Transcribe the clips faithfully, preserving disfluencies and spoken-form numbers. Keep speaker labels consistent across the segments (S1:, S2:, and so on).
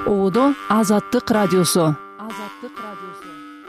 S1: Оодо Азаттык радиосу. Азаттык радиосу.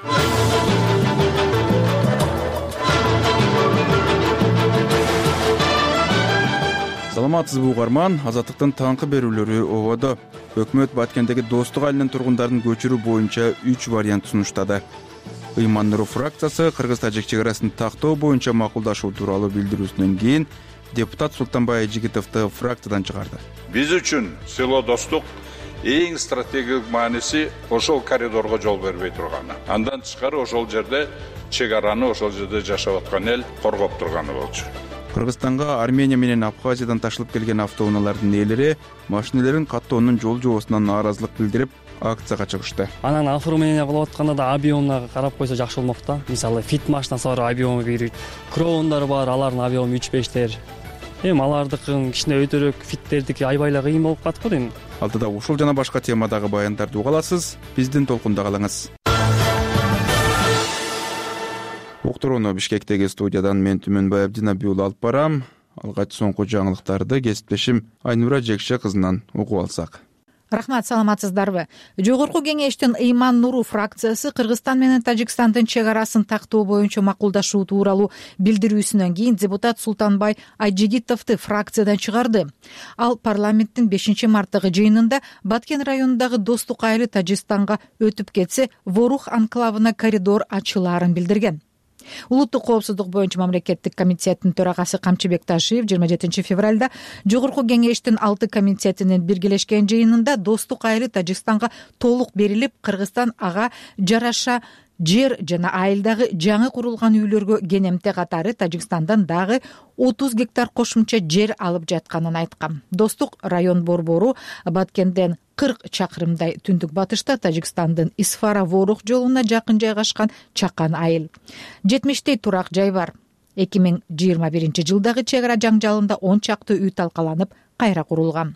S2: Саламатсызбы угарман, Азаттыктын таңкы берүүлөрү ободо. Өкмөт Баткендеги Достук айылынын тургундарын көчүрүү боюнча үч вариант сунуштады. Ыйман Нуру фракциясы Кыргыз-Тажик чек арасын тактоо боюнча макулдашуу тууралуу билдирүүсүнөн кийин депутат Султанбай Айжигитовду фракциядан чыгарды.
S3: Биз үчүн село Достук эң стратегиялык мааниси ошол коридорго жол бербей турганы. Андан тышкары ошол жерде чек араны, ошол жерде жашап аткан эл коргоп турганы болчу.
S2: Кыргызстанга Армения менен Абхазиядан ташылып келген автоунаалардын ээлери машинелерин каттоонун жол жобосунан нааразылык билдирип акцияга чыгышты.
S4: Анан оформление кылып атканда да объемуна карап койсо жакшы болмок да. Мисалы фит машинасы бар, объему бир, кроундар бар, алардын объему үч бештер. Эми алардыкын кичине өтөрөөк, фиттердики аябай эле кыйын болуп калат го дейм.
S2: Алдыда ушул жана башка темадагы баяндарды уга аласыз. Биздин толкунда калыңыз. Уктурууну Бишкектеги студиядан мен Түмөнбай Абдинабий уулу алып барам. Алгач соңку жаңылыктарды кесиптешим Айнура Жекше кызынан угуп алсак.
S5: Рахмат, саламатсыздарбы? Жогорку кеңештин Ыйман Нуру фракциясы Кыргызстан менен Тажикстандын чек арасын тактоо боюнча макулдашуу тууралуу билдирүүсүнөн кийин депутат Султанбай Айжигитовду фракциядан чыгарды. Ал парламенттин бешинчи марттагы жыйынында Баткен районундагы Достук айылы Тажикстанга өтүп кетсе, Ворух анклавына коридор ачылаарын билдирген. Улуттук коопсуздук боюнча мамлекеттик комитеттин төрагасы Камчыбек Ташиев жыйырма жетинчи февралда жогорку кеңештин алты комитетинин биргелешкен жыйынында Достук айылы Тажикстанга толук берилип, Кыргызстан ага жараша жер жана айылдагы жаңы курулган үйлөргө кенемте катары Тажикстандан дагы отуз гектар кошумча жер алып жатканын айткан. Достук район борбору Баткенден кырк чакырымдай түндүк батышта Тажикстандын Исфара-Ворух жолуна жакын жайгашкан чакан айыл. жетимиштей турак жай бар. эки миң жыйырма биринчи жылдагы чек ара жаңжалында он чакты үй талкаланып, кайра курулган.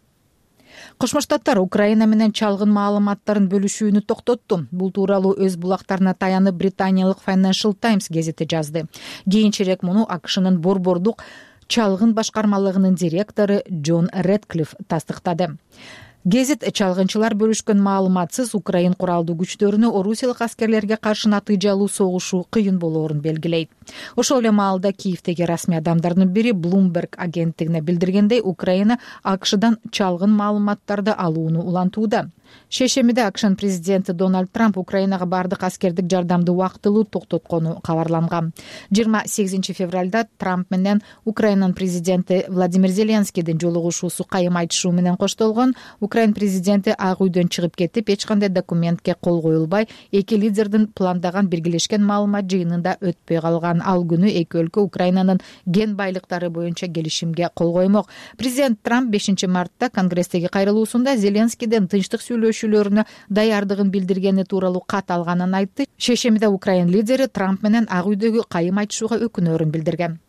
S5: Кошмо Штаттар Украина менен чалгын маалыматтарын бөлүшүүнү токтотту. Бул тууралуу өз булактарына таянып британиялык Financial Times гезити жазды. Кийинчерээк муну АКШнын борбордук чалгын башкармалыгынын директору Джон Редклифф тастыктады. Гезит чалгынчылар бөлүшкөн маалыматсыз Украин куралдуу күчтөрүнө орусиялык аскерлерге каршы натыйжалуу согушуу кыйын болоорун белгилейт. Ошол эле маалда Киевдеги расмий адамдардын бири Bloomberg агенттигине билдиргендей, Украина АКШдан чалгын маалыматтарды алууну улантууда. Шешемиде АКШнын президенти Дональд Трамп Украинага бардык аскердик жардамды убактылуу токтоткону кабарланган. жыйырма сегизинчи февралда Трамп менен Украинанын президенти Владимир Зеленскийдин жолугушуусу кайым айтышуу менен коштолгон. Украин президенти Ак үйдөн чыгып кетип, эч кандай документке кол коюлбай, эки лидердин пландаган биргелешкен маалымат жыйынында өтпөй калган. Ал күнү эки өлкө Украинанын ген байлыктары боюнча келишимге кол коймок. Президент Трамп бешинчи мартта Конгресстеги кайрылуусунда Зеленскийден тынчтык сүйлөшүүлөрүнө даярдыгын билдиргени тууралуу кат алганын айтты. Шешемиде Украин лидери Трамп менен Ак үйдөгү кайым айтышууга өкүнөрүн билдирген.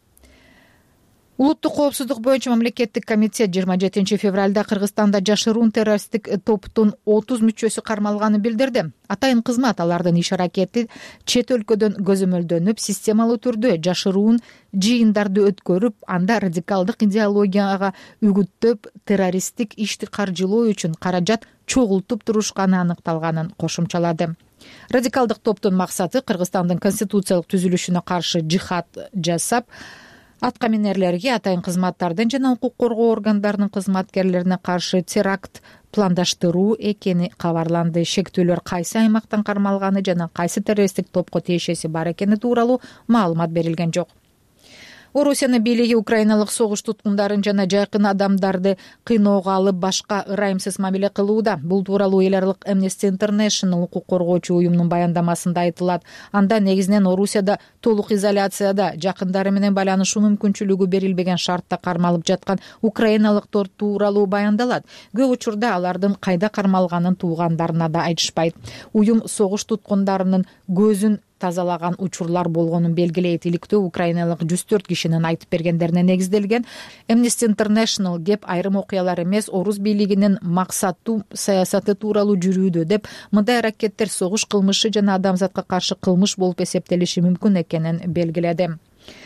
S5: Улуттук коопсуздук боюнча мамлекеттик комитет жыйырма жетинчи февралда Кыргызстанда жашыруун террористтик топтун отуз мүчөсү кармалганын билдирди. Атайын кызмат алардын иш аракети чет өлкөдөн көзөмөлдөнүп, системалуу түрдө жашыруун жыйындарды өткөрүп, анда радикалдык идеологияга үгүттөп, террористтик ишти каржылоо үчүн каражат чогултуп турушканы аныкталганын кошумчалады. Радикалдык топтун максаты Кыргызстандын конституциялык түзүлүшүнө каршы жихад жасап, аткаминерлерге, атайын кызматтардын жана укук коргоо органдарынын кызматкерлерине каршы теракт пландаштыруу экени кабарланды. Шектүүлөр кайсы аймактан кармалганы жана кайсы террористтик топко тиешеси бар экени тууралуу маалымат берилген жок. Орусиянын бийлиги украиналык согуш туткундарын жана жайкын адамдарды кыйноого алып, башка ырайымсыз мамиле кылууда. Бул тууралуу эл аралык Amnesty International укук коргоочу уюмунун баяндамасында айтылат. Анда негизинен Орусияда толук изоляцияда, жакындары менен байланышуу мүмкүнчүлүгү берилбеген шартта кармалып жаткан украиналыктар тууралуу баяндалат. Көп учурда алардын кайда кармалганын туугандарына да айтышпайт. Уюм согуш туткундарынын көзүн тазалаган учурлар болгонун белгилейт. Иликтөө украиналык жүз төрт кишинин айтып бергендерине негизделген. Amnesty International кеп айрым окуялар эмес, орус бийлигинин максаттуу саясаты тууралуу жүрүүдө деп, мындай аракеттер согуш кылмышы жана адамзатка каршы кылмыш болуп эсептелиши мүмкүн экенин белгиледи.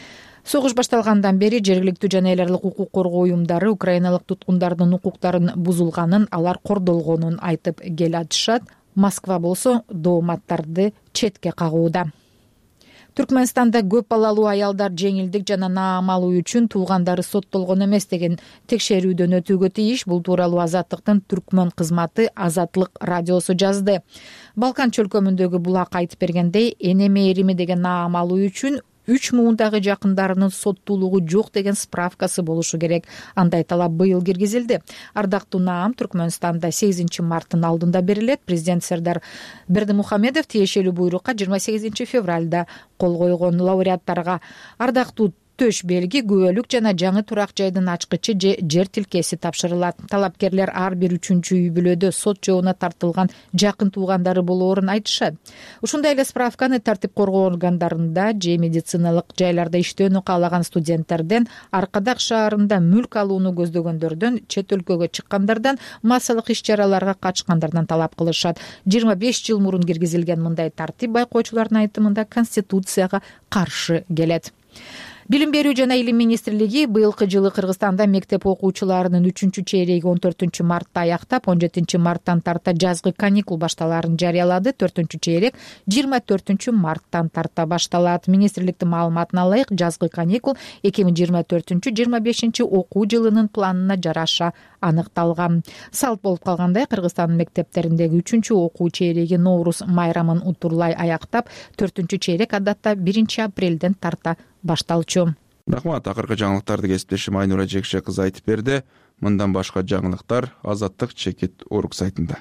S5: Согуш башталгандан бери жергиликтүү жана эл аралык укук коргоо уюмдары украиналык туткундардын укуктарын бузулганын, алар кордолгонун айтып келатышат. Москва болсо дооматтарды четке кагууда. Түркмөнстанда көп балалуу аялдар жеңилдик жана наам алуу үчүн туугандары соттолгон эмес деген текшерүүдөн өтүүгө тийиш. Бул тууралуу Азаттыктын түркмөн кызматы Азаттык радиосу жазды. Балкан чөлкөмүндөгү булак айтып бергендей, эне мээрими деген наам алуу үчүн үч муундагы жакындарынын соттуулугу жок деген справкасы болушу керек. Андай талап быйыл киргизилди. Ардактуу наам Түркмөнстанда сегизинчи марттын алдында берилет. Президент Сердар Бердимухамедов тиешелүү буйрукка жыйырма сегизинчи февралда кол койгон. Лауреаттарга ардактуу төш белги, күбөлүк жана жаңы турак жайдын ачкычы же жер тилкеси тапшырылат. Талапкерлер ар бир үчүнчү үй бүлөдө сот жообуна тартылган жакын туугандары болоорун айтышат. Ушундай эле справканы тартип коргоо органдарында же медициналык жайларда иштөөнү каалаган студенттерден, Аркадак шаарында мүлк алууну көздөгөндөрдөн, чет өлкөгө чыккандардан, массалык иш-чараларга катышкандардан талап кылышат. жыйырма беш жыл мурун киргизилген мындай тартип байкоочулардын айтымында Конституцияга каршы келет. Билим берүү жана илим министрлиги быйылкы жылы Кыргызстанда мектеп окуучуларынын үчүнчү чейреги он төртүнчү мартта аяктап, он жетинчи марттан тарта жазгы каникул башталаарын жарыялады. төртүнчү чейрек жыйырма төртүнчү марттан тарта башталат. Министрликтин маалыматына ылайык, жазгы каникул эки миң жыйырма төртүнчү жыйырма бешинчи окуу жылынын планына жараша аныкталган. Салт болуп калгандай, Кыргызстандын мектептериндеги үчүнчү окуу чейреги Ноурус майрамын утурлай аяктап, төртүнчү чейрек адатта биринчи апрелден тарта башталчу.
S2: Рахмат. Акыркы жаңылыктарды кесиптешим Айнура Жекше кызы айтып берди. Мындан башка жаңылыктар Азаттык чекит орг сайтында.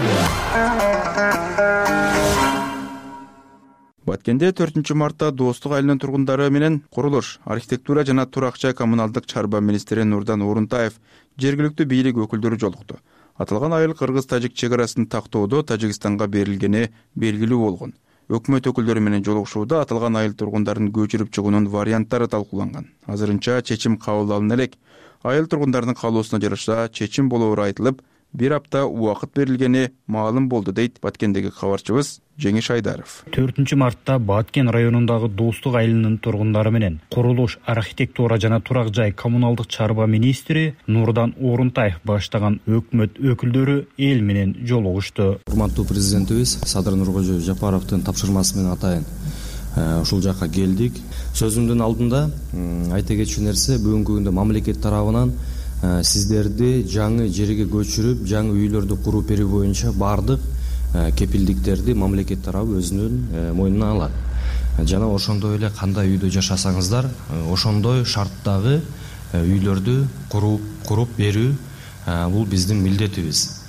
S2: Баткенде төртүнчү мартта Достук айылынын тургундары менен курулуш, архитектура жана турак жай коммуналдык чарба министри Нурдан Орунтаев жергиликтүү бийлик өкүлдөрү жолукту. Аталган айыл Кыргыз-Тажик чек арасын тактоодо Тажикстанга берилгени белгилүү болгон. Өкмөт өкүлдөрү менен жолугушууда аталган айыл тургундарын көчүрүп чыгуунун варианттары талкууланган. Азырынча чечим кабыл алына элек. Айыл тургундарынын каалоосуна жараша чечим болоору айтылып, бир апта убакыт берилгени маалым болду, дейт Баткендеги кабарчыбыз Жеңиш Айдаров.
S6: төртүнчү мартта Баткен районундагы Достук айылынын тургундары менен курулуш, архитектура жана турак жай коммуналдык чарба министри Нурдан Орунтаев баштаган өкмөт өкүлдөрү эл менен жолугушту.
S7: Урматтуу президентибиз Садыр Нуркожоев Жапаровдун тапшырмасы менен атайын ушул жакка келдик. Сөзүмдүн алдында айта кетчү нерсе, бүгүнкү күндө мамлекет тарабынан сиздерди жаңы жерге көчүрүп, жаңы үйлөрдү куруп берүү боюнча бардык кепилдиктерди мамлекет тарабы өзүнүн мойнуна алат. Жана ошондой эле кандай үйдө жашасаңыздар, ошондой шарттагы үйлөрдү куруп куруп берүү бул биздин милдетибиз.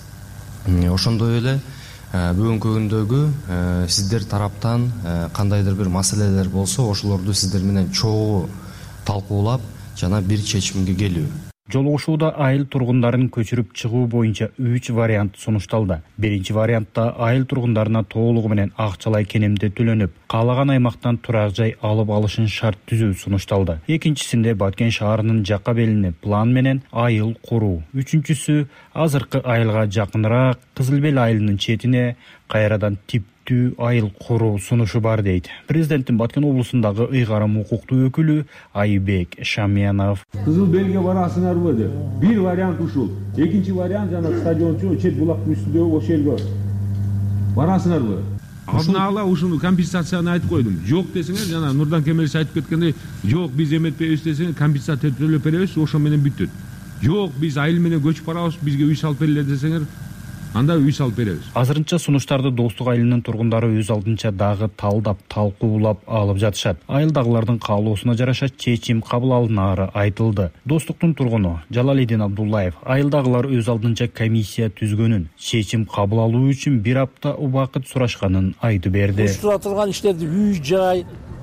S7: Ошондой эле бүгүнкү күндөгү сиздер тараптан кандайдыр бир маселелер болсо, ошолорду сиздер менен чогуу талкуулап жана бир чечимге келүү.
S6: Жолугушууда айыл тургундарын көчүрүп чыгуу боюнча үч вариант сунушталды. Биринчи вариантта айыл тургундарына толугу менен акчалай кенемде төлөнүп, каалаган аймактан турак жай алып алышын шарт түзүү сунушталды. Экинчисинде Баткен шаарынын жакка белине план менен айыл куруу. Үчүнчүсү азыркы айылга жакыныраак Кызыл Бел айылынын четине кайрадан типтүү айыл куруу сунушу бар, дейт президенттин Баткен облусундагы ыйгарым укуктуу өкүлү Айбек Шамянов.
S8: Кызыл Белге барасыңарбы деп. Бир вариант ушул. Экинчи вариант жана стадиончу чет булактын үстүндөгү ошол элге барасыңарбы? Алдын ала ушуну компенсацияны айтып койдум. Жок десеңер, жана Нурдан Кемелович айтып кеткендей, жок биз эметпейбиз десеңер, компенсация төлөп беребиз, ошо менен бүттүт. Жок биз айыл менен көчүп барабыз, бизге үй салып бергиле десеңер, анда үй салып беребиз.
S6: Азырынча сунуштарды Достук айылынын тургундары өз алдынча дагы талдап, талкуулап алып жатышат. Айылдагылардын каалоосуна жараша чечим кабыл алынаары айтылды. Достуктун тургуну Жалалидин Абдуллаев айылдагылар өз алдынча комиссия түзгөнүн, чечим кабыл алуу үчүн бир апта убакыт сурашканын айтып берди.
S9: Уштура турган иштерди үй жай,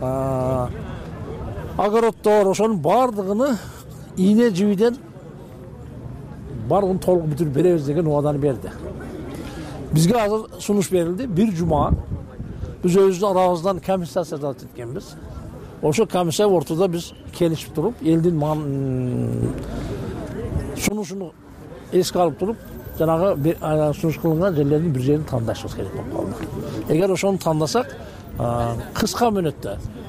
S9: огороддор, ошонун бардыгын ийне жибиден барлығын толық бүтүрүп беребиз деген убаданы берди. Бизге азыр сунуш берилди. Бир жума биз өзүбүздүн арабыздан комиссия талап эткенбиз. Ошо комиссия ортодо биз келишип туруп, элдин сунушуну эске алып туруп, жанагы сунуш кылынган жерлердин бир жерин тандашыбыз керек болуп калды. Эгер ошону тандасак, кыска мөөнөттө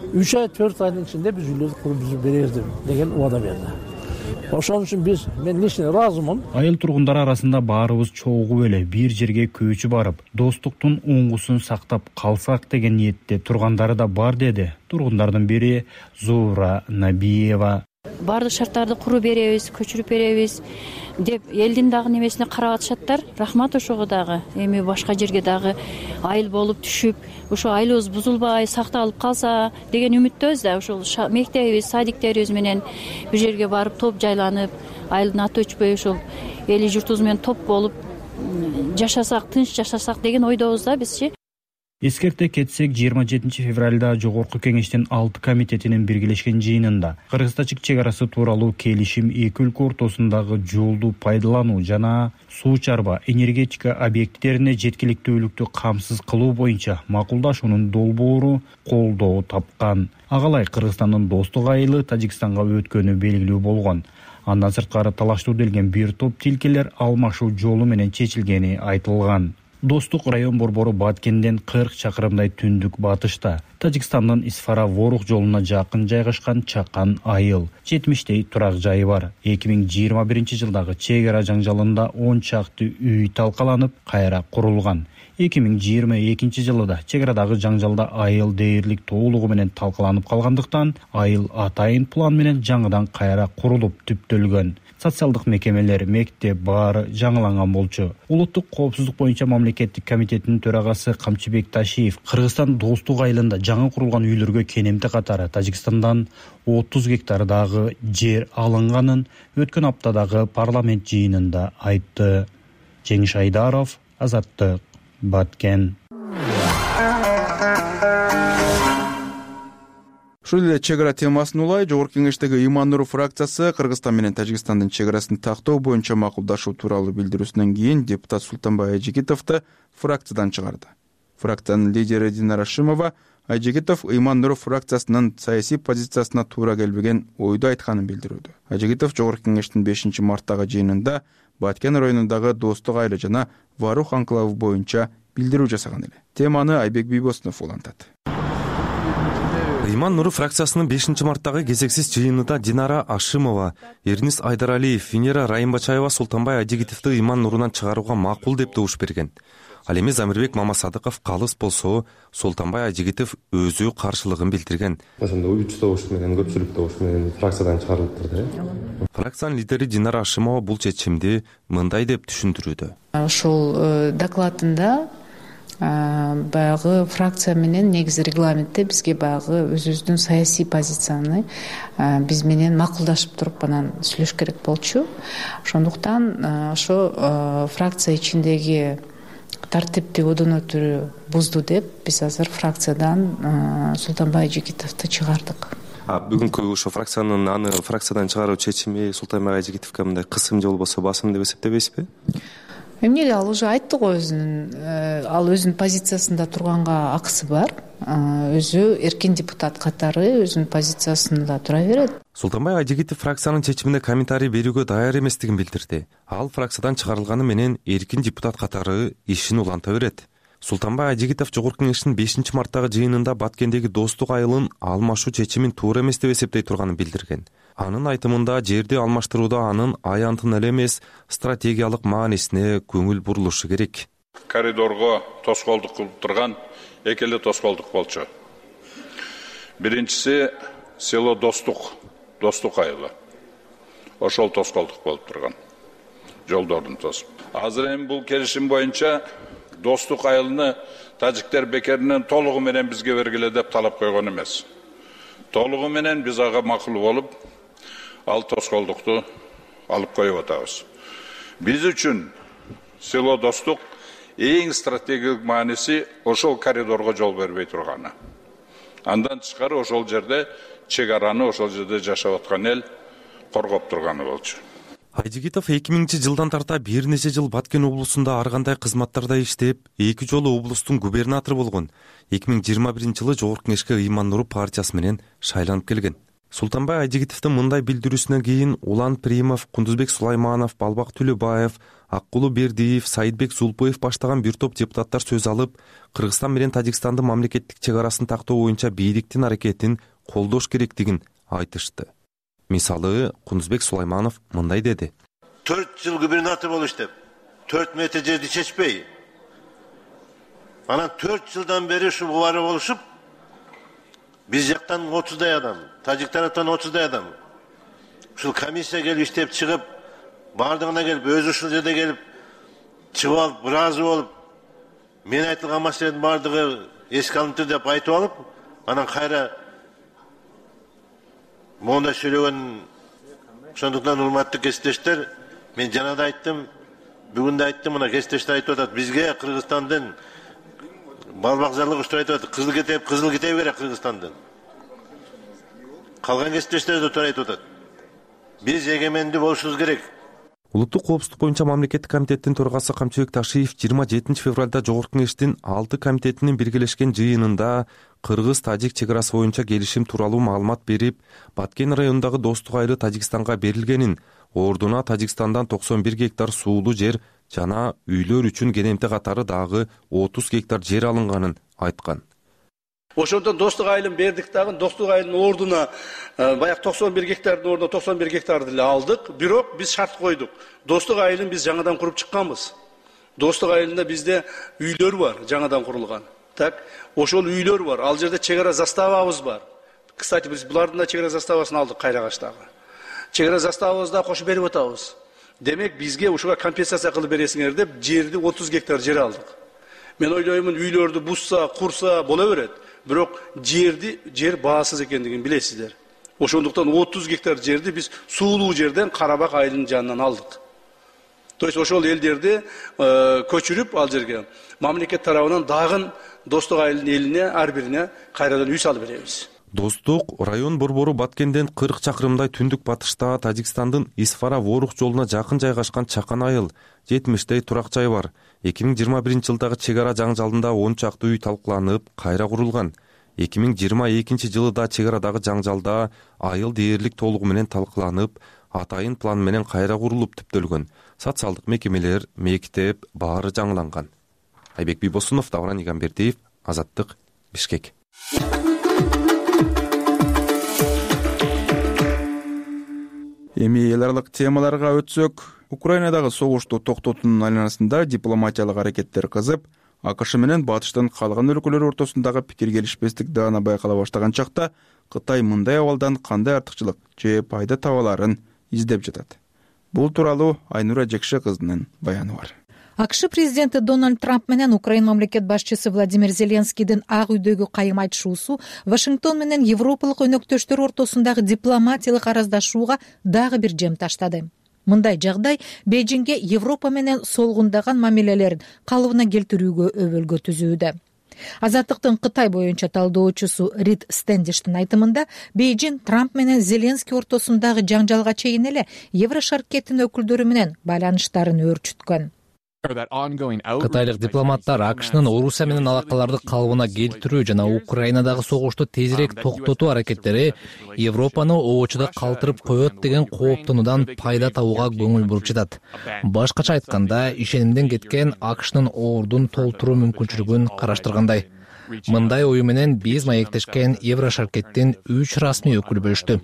S9: үч ай төрт айдын ичинде биз үйлөрдү куруп түзүп беребиз деген убада берди. Ошон үчүн биз мен лично ыраазымын.
S6: Айыл тургундары арасында баарыбыз чогуу эле бир жерге көчүп барып, достуктун оңгусун сактап калсак деген ниетте тургандары да бар деди тургундардын бири Зуура Набиева.
S10: Бардык шарттарды куруп беребиз, көчүрүп беребиз деп элдин дагы немесине карап атышаттар. Рахмат ошого дагы. Эми башка жерге дагы айыл болуп түшүп, ошо айылыбыз бузулбай, сакталып калса деген үмүттөбүз да. Ошол мектебибиз, садиктерибиз менен бир жерге барып топ жайланып, айылдын аты өчпөй ошол эли журтубуз менен топ болуп жашасак, тынч жашасак деген ойдобуз да бизчи.
S6: Эскерте кетсек, жыйырма жетинчи февралда Жогорку Кеңештин алты комитетинин биргелешкен жыйынында Кыргыз-Тажик чек арасы тууралуу келишим эки өлкө ортосундагы жолду пайдалануу жана суу чарба энергетика объекттерине жеткиликтүүлүктү камсыз кылуу боюнча макулдашуунун долбоору колдоо тапкан. Агалай Кыргызстандын достук айылы Тажикстанга өткөнү белгилүү болгон. Андан сырткары талаштуу делген бир топ тилкелер алмашуу жолу менен чечилгени айтылган. Достук район борбору Баткенден кырк чакырымдай түндүк батышта, Тажикстандын Исфара-Ворух жолуна жакын жайгашкан Чакан айыл. жетимиштей турак жайы бар. эки миң жыйырма биринчи жылдагы чек ара жаңжалында он чакты үй талкаланып, кайра курулган. эки миң жыйырма экинчи жылы да чек арадагы жаңжалда айыл дээрлик толугу менен талкаланып калгандыктан, айыл атайын план менен жаңыдан кайра курулуп түптөлгөн. Социалдык мекемелер, мектеп баары жаңыланган болчу. Улуттук коопсуздук боюнча мамлекеттик комитеттин төрагасы Камчыбек Ташиев Кыргызстан достук айылында жаңы курулган үйлөргө кенемти катары Тажикстандан отуз гектардагы жер алынганын өткөн аптадагы парламент жыйынында айтты. Жеңиш Айдаров, Азаттык, Баткен.
S2: Ушул эле чек ара темасын улай Жогорку Кеңештеги Ыйман Нуров фракциясы Кыргызстан менен Тажикстандын чек арасын тактоо боюнча макулдашуу тууралуу билдирүүсүнөн кийин депутат Султанбай Айжигитовду фракциядан чыгарды. Фракциянын лидери Динара Ашимова Айжигитов Ыйман Нуров фракциясынын саясий позициясына туура келбеген ойду айтканын билдирүүдө. Айжигитов Жогорку Кеңештин бешинчи марттагы жыйынында Баткен районундагы достук айылы жана Варух анклавы боюнча билдирүү жасаган эле. Теманы Айбек Бийбосунов улантат.
S11: Ыйман Нуров фракциясынын бешинчи марттагы кезексиз жыйынында Динара Ашимова, Эрнис Айдаралиев, Венера Райымбачаева Султанбай Айжигитовду Ыйман Нурунан чыгарууга макул деп добуш берген. Ал эми Замирбек Мамасадыков калыс болсо, Султанбай Айжигитов өзү каршылыгын билдирген.
S12: Ошондо үч добуш менен, көпчүлүк добуш менен фракциядан чыгарылыптыр да.
S11: Фракциянын лидери Динара Ашимова бул чечимди мындай деп түшүндүрүүдө.
S13: Ошол докладында баягы фракция менен негизи регламентте бизге баягы өзүбүздүн саясий позицияны биз менен макулдашып туруп анан сүйлөш керек болчу. Ошондуктан ошо фракция ичиндеги тартипти одон өтүрүү бузду деп биз азыр фракциядан Султанбай Айжигитовду чыгардык.
S11: А бүгүнкү ошо фракциянын аны фракциядан чыгаруу чечими Султанбай Айжигитовго мындай кысым же болбосо басым деп эсептебейсизби?
S13: Эмне эле ал уже айтты го өзүнүн, ал өзүнүн позициясында турганга акысы бар. Өзү эркин депутат катары өзүнүн позициясында тура берет.
S11: Султанбай Айжигитов фракциянын чечимине комментарий берүүгө даяр эместигин билдирди. Ал фракциядан чыгарылганы менен эркин депутат катары ишин уланта берет. Султанбай Айжигитов Жогорку Кеңештин бешинчи марттагы жыйынында Баткендеги достук айылын алмашуу чечимин туура эмес деп эсептей турганын билдирген. Анын айтымында жерди алмаштырууда анын аянтын эле эмес стратегиялык маанисине көңүл бурулушу керек.
S3: Коридорго тоскоолдук кылып турган эки эле тоскоолдук болчу. Биринчиси село Достук, Достук айылы. Ошол тоскоолдук болуп турган. Жолдордун тосуп. Азыр эми бул келишим боюнча Достук айылыны тажиктер бекеринен толугу менен бизге бергиле деп талап койгон эмес. Толугу менен биз ага макул болуп, ал тоскоолдукту алып коюп атабыз. Биз үчүн село Достук эң стратегиялык мааниси ошол коридорго жол бербей турганы. Андан тышкары ошол жерде чек араны, ошол жерде жашап аткан эл коргоп турганы болчу.
S11: Айжигитов эки миңинчи жылдан тарта бир нече жыл Баткен облусунда ар кандай кызматтарда иштеп, эки жолу облустун губернатору болгон. эки миң жыйырма биринчи жылы Жогорку Кеңешке Ыйман Нуров партиясы менен шайланып келген. Султанбай Айжигитовдун мындай билдирүүсүнөн кийин Улан Примов, Кундузбек Сулайманов, Балбак Түлөбаев, Аккулу Бердиев, Саидбек Зулпуев баштаган бир топ депутаттар сөз алып, Кыргызстан менен Тажикстандын мамлекеттик чек арасын тактоо боюнча бийликтин аракетин колдош керектигин айтышты. Мисалы, Кунузбек Сулайманов мындай деди.
S14: төрт жыл губернатор болуш деп, төрт метр жерди чечпей. Анан төрт жылдан бери ушу бары болушуп, биз жактан отуздай адам, тажик тараптан отуздай адам. Ушул комиссия келип иштеп чыгып, бардыгына келип, өзү ушул жерде келип, чыгып алып, ыраазы болуп, мен айтылган маселенин бардыгы эске алынды деп айтып алып, анан кайра монда сүйлөгөн. Ошондуктан урматтуу кесиптештер, мен жана да айттым, бүгүн да айттым, мына кесиптештер айтып атат, бизге Кыргызстандын бал багзарлык уштап айтып атат, кызыл китеп, кызыл китеп керек Кыргызстандын. Калган кесиптештер да айтып атат. Биз эгемендүү болушубуз керек.
S11: Улуттук коопсуздук боюнча мамлекеттик комитеттин төрагасы Камчыбек Ташиев жыйырма жетинчи февралда Жогорку Кеңештин алты комитетинин биргелешкен жыйынында Кыргыз-Тажик чек арасы боюнча келишим тууралуу маалымат берип, Баткен районундагы Достук айылы Тажикстанга берилгенин, ордуна Тажикстандан токсон бир гектар суулуу жер жана үйлөр үчүн кенемте катары дагы отуз гектар жер алынганын айткан.
S15: Ошондон Достук айылын бердик дагы, Достук айылынын ордуна баягы токсон бир гектардын ордуна токсон бир гектарды эле алдык, бирок биз шарт койдук. Достук айылын биз жаңадан куруп чыкканбыз. Достук айылында бизде үйлөр бар, жаңадан курулган. Так, ошол үйлөр бар. Ал жерде чек ара заставабыз бар. Кстати, биз булардын да чек ара заставасын алдык Кайрагачтагы. Чек ара заставабызды да кошуп берип атабыз. Демек бизге ушуга компенсация кылып бересиңер деп жерди отуз гектар жер алдык. Мен ойлоймун, үйлөрдү бузса, курса боло берет. Бирок жерди жер баасыз экендигин билесиздер. Ошондуктан отуз гектар жерди биз суулуу жерден Карабак айылынын жанынан алдык. То есть ошол элдерди көчүрүп ал жерге мамлекет тарабынан дагы Достук айылынын элине ар бирине кайрадан үй салып беребиз.
S11: Достук район борбору Баткенден кырк чакырымдай түндүк батышта Тажикстандын Исфара-Ворух жолуна жакын жайгашкан Чакан айыл, жетимиштей турак жай бар. эки миң жыйырма биринчи жылдагы чек ара жаңжалында он чакты үй талкууланып, кайра курулган. эки миң жыйырма экинчи жылы да чек арадагы жаңжалда айыл дээрлик толугу менен талкууланып, атайын план менен кайра курулуп түптөлгөн. Социалдык мекемелер, мектеп баары жаңыланган. Айбек Бийбосунов, Давран Игамбердиев, Азаттык, Бишкек.
S2: Эми эл аралык темаларга өтсөк, Украинадагы согушту токтотуунун айланасында дипломатиялык аракеттер кызып, АКШ менен батыштын калган өлкөлөр ортосундагы пикир келишпестик даана байкала баштаган чакта Кытай мындай абалдан кандай артыкчылык же пайда табаларын издеп жатат. Бул тууралуу Айнура Жекше кызынын баяны бар.
S5: АКШ президенти Дональд Трамп менен Украин мамлекет башчысы Владимир Зеленскийдин Ак үйдөгү кайым айтышуусу Вашингтон менен европалык өнөктөштөр ортосундагы дипломатиялык араздашууга дагы бир жем таштады. Мындай жагдай Бейжиңге Европа менен солгундаган мамилелерин калыбына келтирүүгө өбөлгө түзүүдө. Азаттыктын Кытай боюнча талдоочусу Рид Стендиштин айтымында, Бейжиң Трамп менен Зеленский ортосундагы жаңжалга чейин эле Еврошаркеттин өкүлдөрү менен байланыштарын өөрчүткөн.
S16: Кытайлык дипломаттар АКШнын Орусия менен алакаларды калыбына келтирүү жана Украинадагы согушту тезирээк токтотуу аракеттери Европаны оочуда калтырып коет деген кооптонуудан пайда табууга көңүл буруп жатат. Башкача айтканда, ишенимден кеткен АКШнын ордун толтуруу мүмкүнчүлүгүн караштыргандай. Мындай ою менен биз маектешкен Еврошаркеттин үч расмий өкүлү бөлүштү.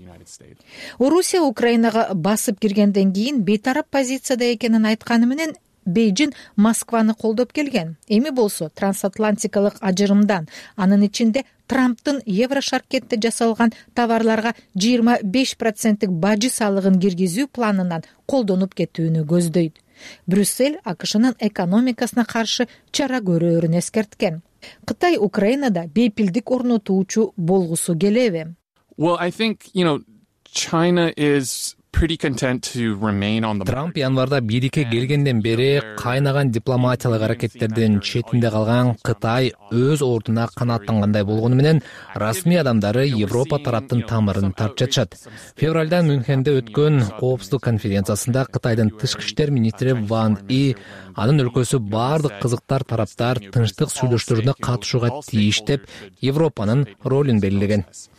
S5: Орусия Украинага басып киргенден кийин бейтарап позицияда экенин айтканы менен Бейжиң Москваны колдоп келген. Эми болсо трансатлантикалык ажырымдан, анын ичинде Трамптын Еврошаркетте жасалган товарларга жыйырма беш проценттик бажы салыгын киргизүү планынан колдонуп кетүүнү көздөйт. Брюссель АКШнын экономикасына каршы чара көрөөрүн эскерткен. Кытай Украинада бейпилдик орнотуучу болгусу келеби?
S17: Well, I think, you know, China is pretty content to remain on the
S16: Трамп январда бийликке келгенден бери кайнаган дипломатиялык аракеттердин четинде калган Кытай өз ордуна канааттангандай болгону менен расмий адамдары Европа тараптын тамырын тартып жатышат. Февралда Мюнхенде өткөн коопсуздук конференциясында Кытайдын тышкы иштер министри Ван И анын өлкөсү бардык кызыктар тараптар тынчтык сүйлөшүүлөрүнө катышууга тийиш деп Европанын ролун белгилеген.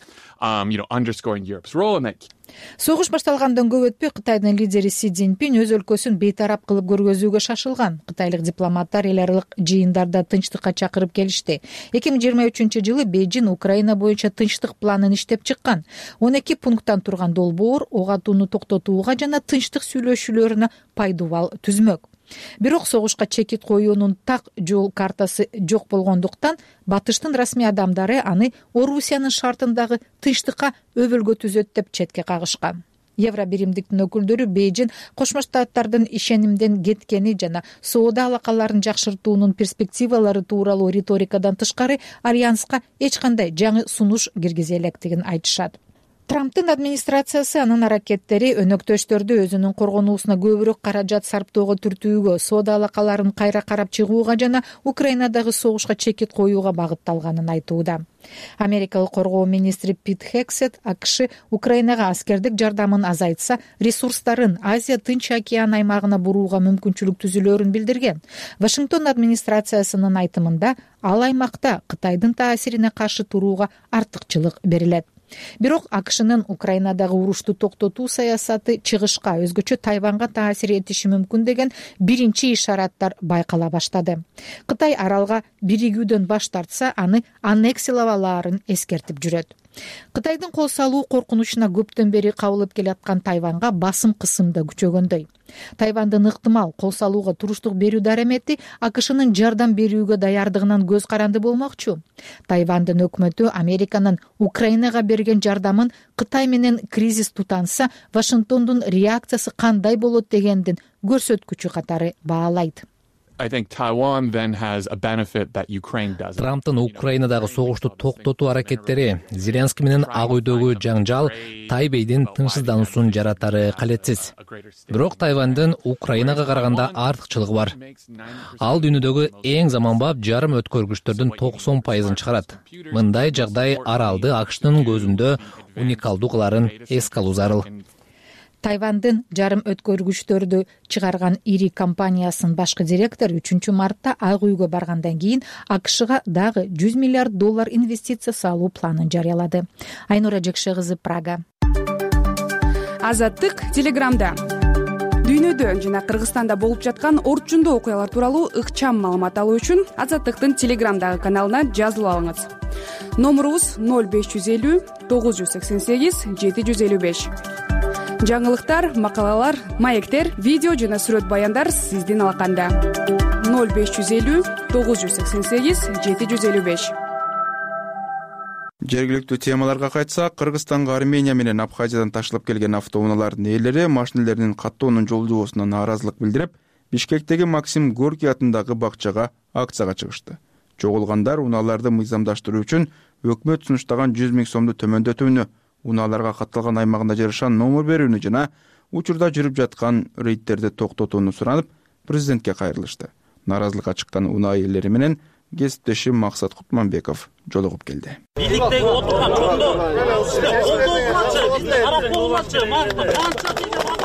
S17: um, you know, underscoring Europe's role in that.
S5: Согуш башталгандан көп өтпөй Кытайдын лидери Си Цзиньпин өз өлкөсүн бейтарап кылып көргөзүүгө шашылган. Кытайлык дипломаттар эл аралык жыйындарда тынчтыкка чакырып келишти. эки миң жыйырма үчүнчү жылы Бейжин Украина боюнча тынчтык планын иштеп чыккан. он эки пункттан турган долбоор ок атууну токтотууга жана тынчтык сүйлөшүүлөрүнө пайдубал түзмөк. Бирок согушка чекит коюунун так жол картасы жок болгондуктан батыштын расмий адамдары аны Орусиянын шартындагы тынчтыкка өбөлгө түзөт деп четке кагышкан. Евро биримдиктин өкүлдөрү Бейжин Кошмо Штаттардын ишенимден кеткени жана соода алакаларын жакшыртуунун перспективалары тууралуу риторикадан тышкары альянска эч кандай жаңы сунуш киргизе электигин айтышат. Трамптын администрациясы анын аракеттери өнөктөштөрдү өзүнүн коргонуусуна көбүрөөк каражат сарптоого түртүүгө, соода алакаларын кайра карап чыгууга жана Украинадагы согушка чекит коюуга багытталганын айтууда. Америкалык коргоо министри Пит Хексет АКШ Украинага аскердик жардамын азайтса, ресурстарын Азия Тынч океан аймагына бурууга мүмкүнчүлүк түзүлөөрүн билдирген. Вашингтон администрациясынын айтымында ал аймакта Кытайдын таасирине каршы турууга артыкчылык берилет. Бирок АКШнын Украинадагы урушту токтотуу саясаты чыгышка, өзгөчө Тайванга таасир этиши мүмкүн деген биринчи ишараттар байкала баштады. Кытай аралга биригүүдөн баш тартса, аны аннексиялап алаарын эскертип жүрөт. Кытайдын кол салуу коркунучуна көптөн бери кабылып келаткан Тайванга басым кысымда күчөгөндөй. Тайвандын ыктымал кол салууга туруштук берүү дарамети АКШнын жардам берүүгө даярдыгынан көз каранды болмокчу. Тайвандын өкмөтү Американын Украинага берген жардамын Кытай менен кризис тутанса, Вашингтондун реакциясы кандай болот дегендин көрсөткүчү катары баалайт.
S17: I think Taiwan then has a benefit that Ukraine doesn't.
S16: Трамптын Украинадагы согушту токтотуу аракеттери Зеленский менен Ак үйдөгү жаңжал Тайбейдин тынчсыздануусун жаратары калетсиз. Бирок Тайвандын Украинага караганда артыкчылыгы бар. Ал дүйнөдөгү эң заманбап жарым өткөргүчтөрдүн токсон пайызын чыгарат. Мындай жагдай аралды АКШтын көзүндө уникалдуу кыларын эске алуу зарыл. Тайвандын жарым өткөргүчтөрдү чыгарган ири компаниясынын башкы директору үчүнчү мартта Ак үйгө баргандан кийин АКШга дагы жүз миллиард доллар инвестиция салуу планын жарыялады. Айнура Жекше кызы, Прага.
S18: Азаттык Телеграмда. Дүйнөдө жана Кыргызстанда болуп жаткан орчундуу окуялар тууралуу ыкчам маалымат алуу үчүн Азаттыктын Телеграмдагы каналына жазылып алыңыз. Номурубуз ноль беш жүз элүү тогуз жүз сексен сегиз жети жүз элүү беш. Жаңылыктар, макалалар, маектер, видео жана сүрөт баяндар сиздин алаканда. ноль беш жүз элүү тогуз жүз сексен сегиз жети жүз элүү беш.
S2: Жергиликтүү темаларга кайтсак, Кыргызстанга Армения менен Абхазиядан ташталып келген автоунаалардын ээлери машинелеринин каттоонун жолжубоосуна нааразылык билдирип, Бишкектеги Максим Горький атындагы бакчага акцияга чыгышты. Жоголгандар унааларды мыйзамдаштыруу үчүн өкмөт сунуштаган жүз миң сомду төмөндөтүүнү, унааларга катталган аймагында жарышан номер берүүнү жана учурда жүрүп жаткан рейдтерди токтотууну суранып, президентке кайрылышты. Нааразылыкка чыккан унаа ээлери менен кесиптешим Максат Кутманбеков жолугуп келди.
S19: Бийликтеги отурган чоңдор сизге колдоо кылачы, бизди карап болмачы, канча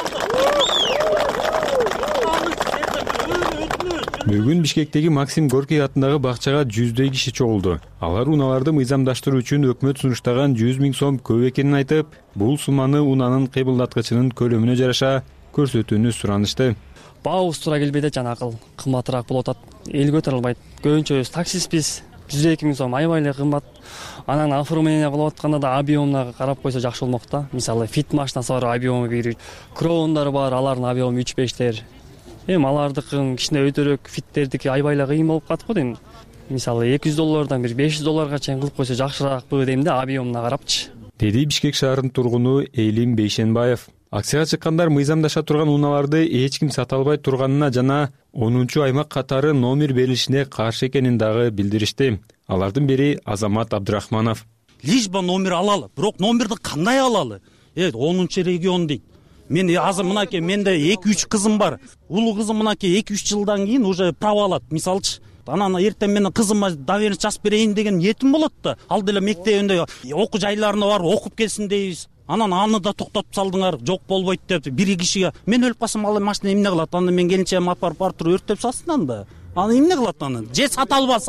S20: Бүгүн Бишкектеги Максим Горький атындагы бакчага жүздөй киши чогулду. Алар унааларды мыйзамдаштыруу үчүн өкмөт сунуштаган жүз миң сом көп экенин айтып, бул сумманы унаанын кыймылдаткычынын көлөмүнө жараша көрсөтүүнү суранышты.
S4: Баабыз туура келбейт, жанакыл кымбатыраак болуп атат. Эл көтөрө албайт. Көбүнчө өз таксистпиз. жүз эки миң сом аябай эле кымбат. Анан оформление кылып атканда да объемуна карап койсо жакшы болмок да. Мисалы Fit машинасы бар, объему бир, Crown'дар бар, алардын объему үч бештер. Эми алардыкын кичине өтөрөөк, Fit'тердики аябай эле кыйын болуп калат го дейм. Мисалы эки жүз доллардан бир беш жүз долларга чейин кылып койсо жакшыраакпы дейм да, объемуна карапчы.
S20: Деди Бишкек шаарынын тургуну Элим Бейшенбаев. Акцияга чыккандар мыйзамдаша турган унааларды эч ким сата албай турганына жана онунчу аймак катары номер берилишине каршы экенин дагы билдиришти. Алардын бири Азамат Абдрахманов.
S19: Лишь бы номер алалы, бирок номерди кандай алалы? Э, онунчу регион дейт. Мен азыр мынакей менде эки үч кызым бар. Улуу кызым мынакей эки үч жылдан кийин уже право алат. Мисалчы, анан эртең менен кызыма доверенность жазып берейин деген ниетим болот да. Ал деле мектебинде окуу жайларына барып окуп келсин дейбиз. Анан аны да токтотуп салдыңар, жок болбойт деп. Бир кишиге мен өлүп калсам ал машина эмне кылат? Аны мен келинчегим апарып бар туруп өрттөп салсын анда. Аны эмне кылат аны? Же сата албаса?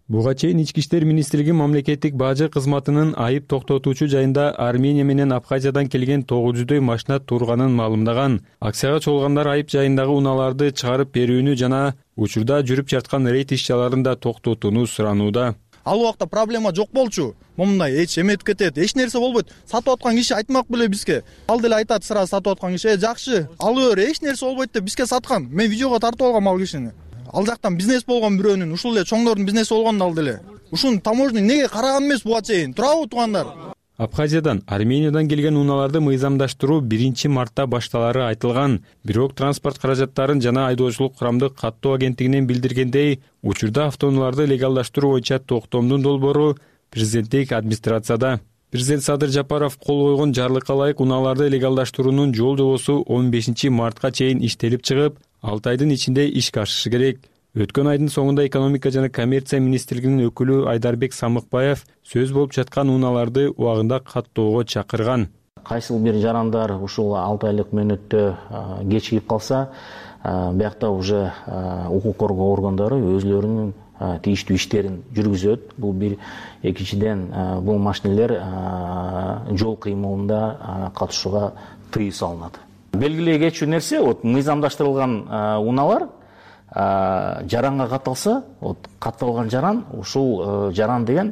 S20: Буга чейин Ички иштер министрлиги мамлекеттик бажы кызматынын айып токтотуучу жайында Армения менен Абхазиядан келген тогуз жүздөй машина турганын маалымдаган. Акцияга чогулгандар айып жайындагы унааларды чыгарып берүүнү жана учурда жүрүп жаткан рейд иш-чараларын да токтотууну суранууда.
S21: Ал убакта проблема жок болчу. Момундай эч эметип кетет, эч нерсе болбойт. Сатып аткан киши айтмак беле бизге. Ал деле айтат сразу сатып аткан киши, "Э, жакшы, алып бер, эч нерсе болбойт" деп бизге саткан. Мен видеого тартып алгам ал кишини. Ал жактан бизнес болгон бирөөнүн, ушул эле чоңдордун бизнеси болгон ал деле. Ушуну таможня неге караган эмес буга чейин? Турабы туугандар?
S20: Абхазиядан, Армениядан келген унааларды мыйзамдаштыруу биринчи мартта башталары айтылган. Бирок транспорт каражаттарын жана айдоочулук курамдык каттоо агенттигинен билдиргендей, учурда автоунааларды легалдаштыруу боюнча токтомдун долбоору президенттик администрацияда. Президент Садыр Жапаров кол койгон жарлыкка ылайык унааларды легалдаштыруунун жол жобосу он бешинчи мартка чейин иштелип чыгып, алты айдын ичинде ишке ашышы керек. Өткөн айдын соңунда экономика жана коммерция министрлигинин өкүлү Айдарбек Самыкбаев сөз болуп жаткан унааларды убагында каттоого чакырган.
S22: Кайсыл бир жарандар ушул алты айлык мөөнөттө кечигип калса, биякта уже укук коргоо органдары өзлөрүнүн тийиштүү иштерин жүргүзөт. Бул бир, экинчиден бул машинелер жол кыймылында катышууга тыюу салынат. Белгилей кетчү нерсе, вот мыйзамдаштырылган унаалар жаранга катталса, вот катталган жаран, ушул жаран деген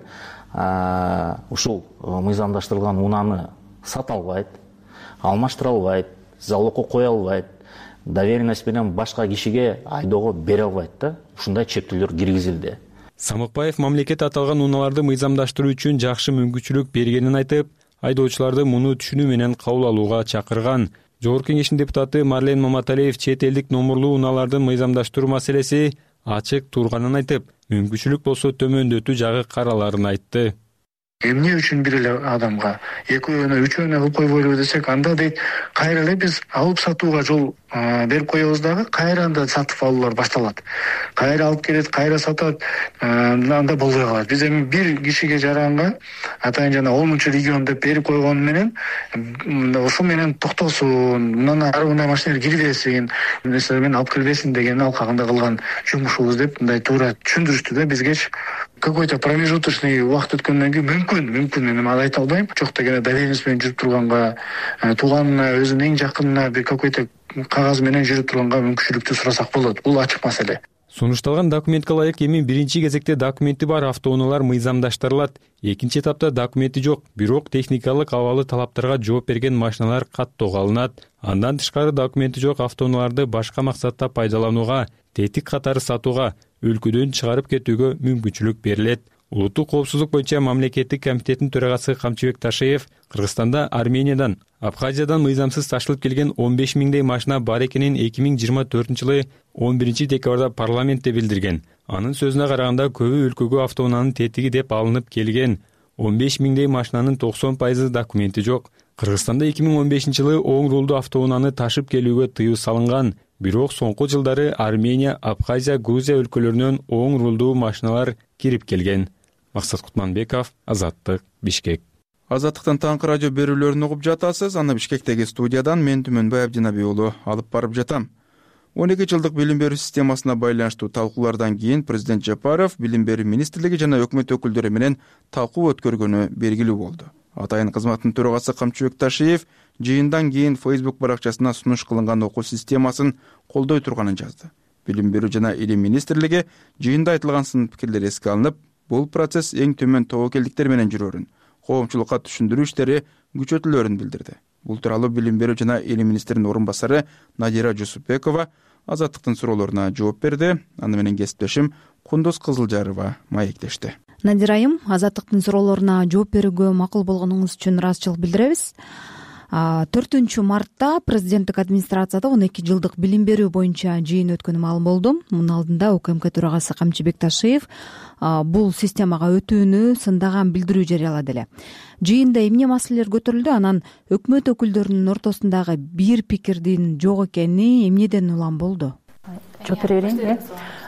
S22: ушул мыйзамдаштырылган унааны сата албайт, алмаштыра албайт, залогко кое албайт, доверенность менен башка кишиге айдоого бере албайт да. Ушундай чектөөлөр киргизилди.
S20: Самыкбаев мамлекет аталган унааларды мыйзамдаштыруу үчүн жакшы мүмкүнчүлүк бергенин айтып, айдоочуларды муну түшүнүү менен кабыл алууга чакырган. Жогорку Кеңештин депутаты Марлен Маматалиев чет элдик номурлуу унаалардын мыйзамдаштыруу маселеси ачык турганын айтып, мүмкүнчүлүк болсо төмөндөтүү жагы караларын айтты.
S23: Эмне үчүн бир эле адамга экөөнө, үчөөнө кылып койбойлубу десек, анда дейт, кайра эле биз алып сатууга жол берип коебуз дагы, кайра анда сатып алуулар башталат. Кайра алып келет, кайра сатат, анда болбой калат. Биз эми бир кишиге жаранга атайын жана онунчу регион деп берип койгон менен ошо менен токтосун, мындан ары мындай машиналар кирбесин, нерселер менен алып келбесин деген алкагында кылган жумушубуз деп мындай туура түшүндүрүштү да бизге. Какой-то промежуточный убакыт өткөндөн кийин мүмкүн, мүмкүн мен айта албайм. Жок дегенде доверенность менен жүрүп турганга, тууганына, өзүнүн эң жакынына бир какой-то кагаз менен жүрүп турганга мүмкүнчүлүктү сурасак болот. Бул ачык маселе.
S20: Сунушталган документке ылайык эми биринчи кезекте документи бар автоунаалар мыйзамдаштырылат. Экинчи этапта документи жок, бирок техникалык абалы талаптарга жооп берген машиналар каттоого алынат. Андан тышкары документи жок автоунааларды башка максатта пайдаланууга, тетик катары сатууга, өлкөдөн чыгарып кетүүгө мүмкүнчүлүк берилет. Улуттук коопсуздук боюнча мамлекеттик комитеттин төрагасы Камчыбек Ташиев Кыргызстанда Армениядан, Абхазиядан мыйзамсыз ташылып келген он беш миңдей машина бар экенин эки миң жыйырма төртүнчү жылы он биринчи декабрда парламентте билдирген. Анын сөзүнө караганда көбү өлкөгө автоунаанын тетиги деп алынып келген. он беш миңдей машинанын токсон пайызы документи жок. Кыргызстанда эки миң он бешинчи жылы оң рулду автоунааны ташып келүүгө тыюу салынган. Бирок соңку жылдары Армения, Абхазия, Грузия өлкөлөрүнөн оң рулдуу машиналар кирип келген. Максат Кутманбеков, Азаттык, Бишкек.
S2: Азаттыктан таңкы радио берүүлөрүн угуп жатасыз. Аны Бишкектеги студиядан мен Түмөнбай Абдинаби уулу алып барып жатам. он эки жылдык билим берүү системасына байланыштуу талкуулардан кийин президент Жапаров билим берүү министрлиги жана өкмөт өкүлдөрү менен талкуу өткөргөнү белгилүү болду. Атайын кызматтын төрагасы Камчыбек Ташиев жыйындан кийин Facebook баракчасына сунуш кылынган окуу системасын колдой турганын жазды. Билим берүү жана илим министрлиги жыйында айтылган сын пикирлер эске алынып, бул процесс эң төмөн тобокелдиктер менен жүрөрүн, коомчулукка түшүндүрүү иштери күчөтүлөрүн билдирди. Бул тууралуу билим берүү жана илим министринин орун басары Надира Жусупбекова Азаттыктын суроолоруна жооп берди. Аны менен кесиптешим Кундуз Кызылжарова маектешти.
S24: Надира айым, Азаттыктын суроолоруна жооп берүүгө макул болгонуңуз үчүн ыраазычылык билдиребиз. төртүнчү мартта президенттик администрацияда он эки жылдык билим берүү боюнча жыйын өткөнү маалым болду. Мунун алдында УКМК төрагасы Камчыбек Ташиев бул системага өтүүнү сындаган билдирүү жарыялады эле. Жыйында эмне маселелер көтөрүлдү, анан өкмөт өкүлдөрүнүн ортосундагы бир пикирдин жок экени эмнеден улам болду?
S25: Жооп бере берейин, э?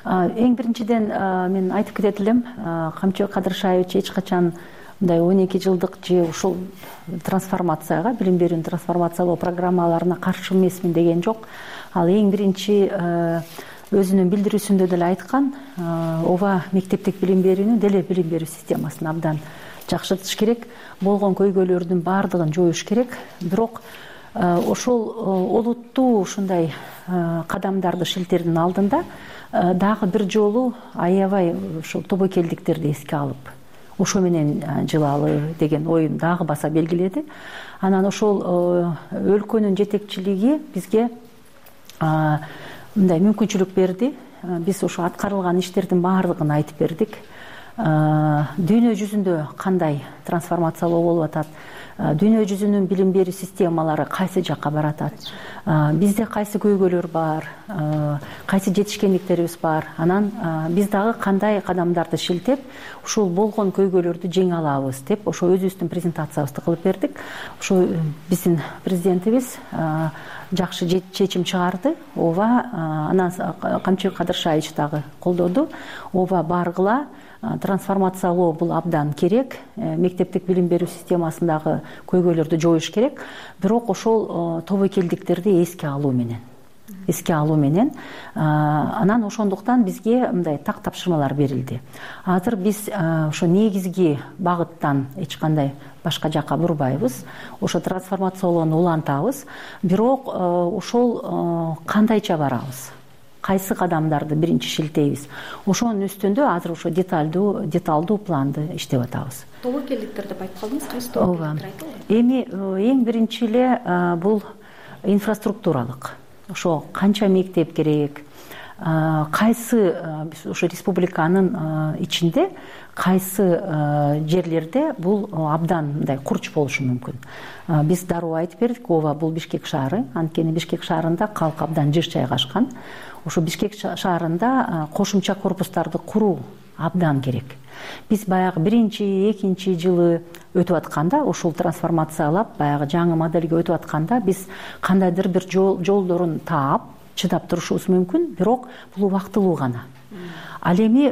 S25: Эң биринчиден мен айтып кетет элем, Камчыбек Кадыршаевич эч качан мындай он эки жылдык же ушул трансформацияга, билим берүүнүн трансформациялоо программаларына каршы эмесмин деген жок. Ал эң биринчи өзүнүн билдирүүсүндө деле айткан, ооба мектептик билим берүүнү деле билим берүү системасын абдан жакшыртыш керек, болгон көйгөйлөрдүн баардыгын жоюш керек. Бирок ошол олуттуу ушундай кадамдарды шилтердин алдында дагы бир жолу аябай ушул тобокелдиктерди эске алып, ошо менен жылалы деген оюн дагы баса белгиледи. Анан ошол өлкөнүн жетекчилиги бизге мындай мүмкүнчүлүк берди. Биз ошо аткарылган иштердин баардыгын айтып бердик. Дүйнө жүзүндө кандай трансформациялоо болуп атат, дүйнө жүзүнүн билим берүү системалары кайсы жакка баратат, бизде кайсы көйгөйлөр бар, кайсы жетишкендиктерибиз бар, анан биз дагы кандай кадамдарды шилтеп ушул болгон көйгөйлөрдү жеңе алабыз деп ошо өзүбүздүн презентациябызды кылып бердик. Ошо биздин президентибиз жакшы чечим чыгарды. Ооба, анан Камчыбек Кадыршаевич дагы колдоду. Ооба, баргыла, трансформациялоо бул абдан керек, мектептик билим берүү системасындагы көйгөйлөрдү жоюш керек. Бирок ошол тобокелдиктерди эске алуу менен эске алуу менен анан ошондуктан бизге мындай так тапшырмалар берилди. Азыр биз ошо негизги багыттан эч кандай башка жакка бурбайбыз. Ошо трансформациялоону улантабыз. Бирок ошол кандайча барабыз, кайсы кадамдарды биринчи шилтейбиз, ошонун үстүндө азыр ошо деталдуу деталдуу планды иштеп атабыз. Тобокелдиктер деп айтып калдыңыз, кайсы тобокелдиктер айтылды? Эми эң биринчи эле бул инфраструктуралык. Ошо канча мектеп керек, кайсы ошо республиканын ичинде кайсы жерлерде бул абдан мындай курч болушу мүмкүн. Биз дароо айтып бердик, ооба, бул Бишкек шаары, анткени Бишкек шаарында калк абдан жыш жайгашкан. Ошо Бишкек шаарында кошумча корпустарды куруу абдан керек. Биз баягы биринчи, экинчи жылы өтүп атканда, ушул трансформациялап, баягы жаңы модельге өтүп атканда, биз кандайдыр бир жолдорун таап, чыдап турушубуз мүмкүн, бирок бул убактылуу гана. Ал эми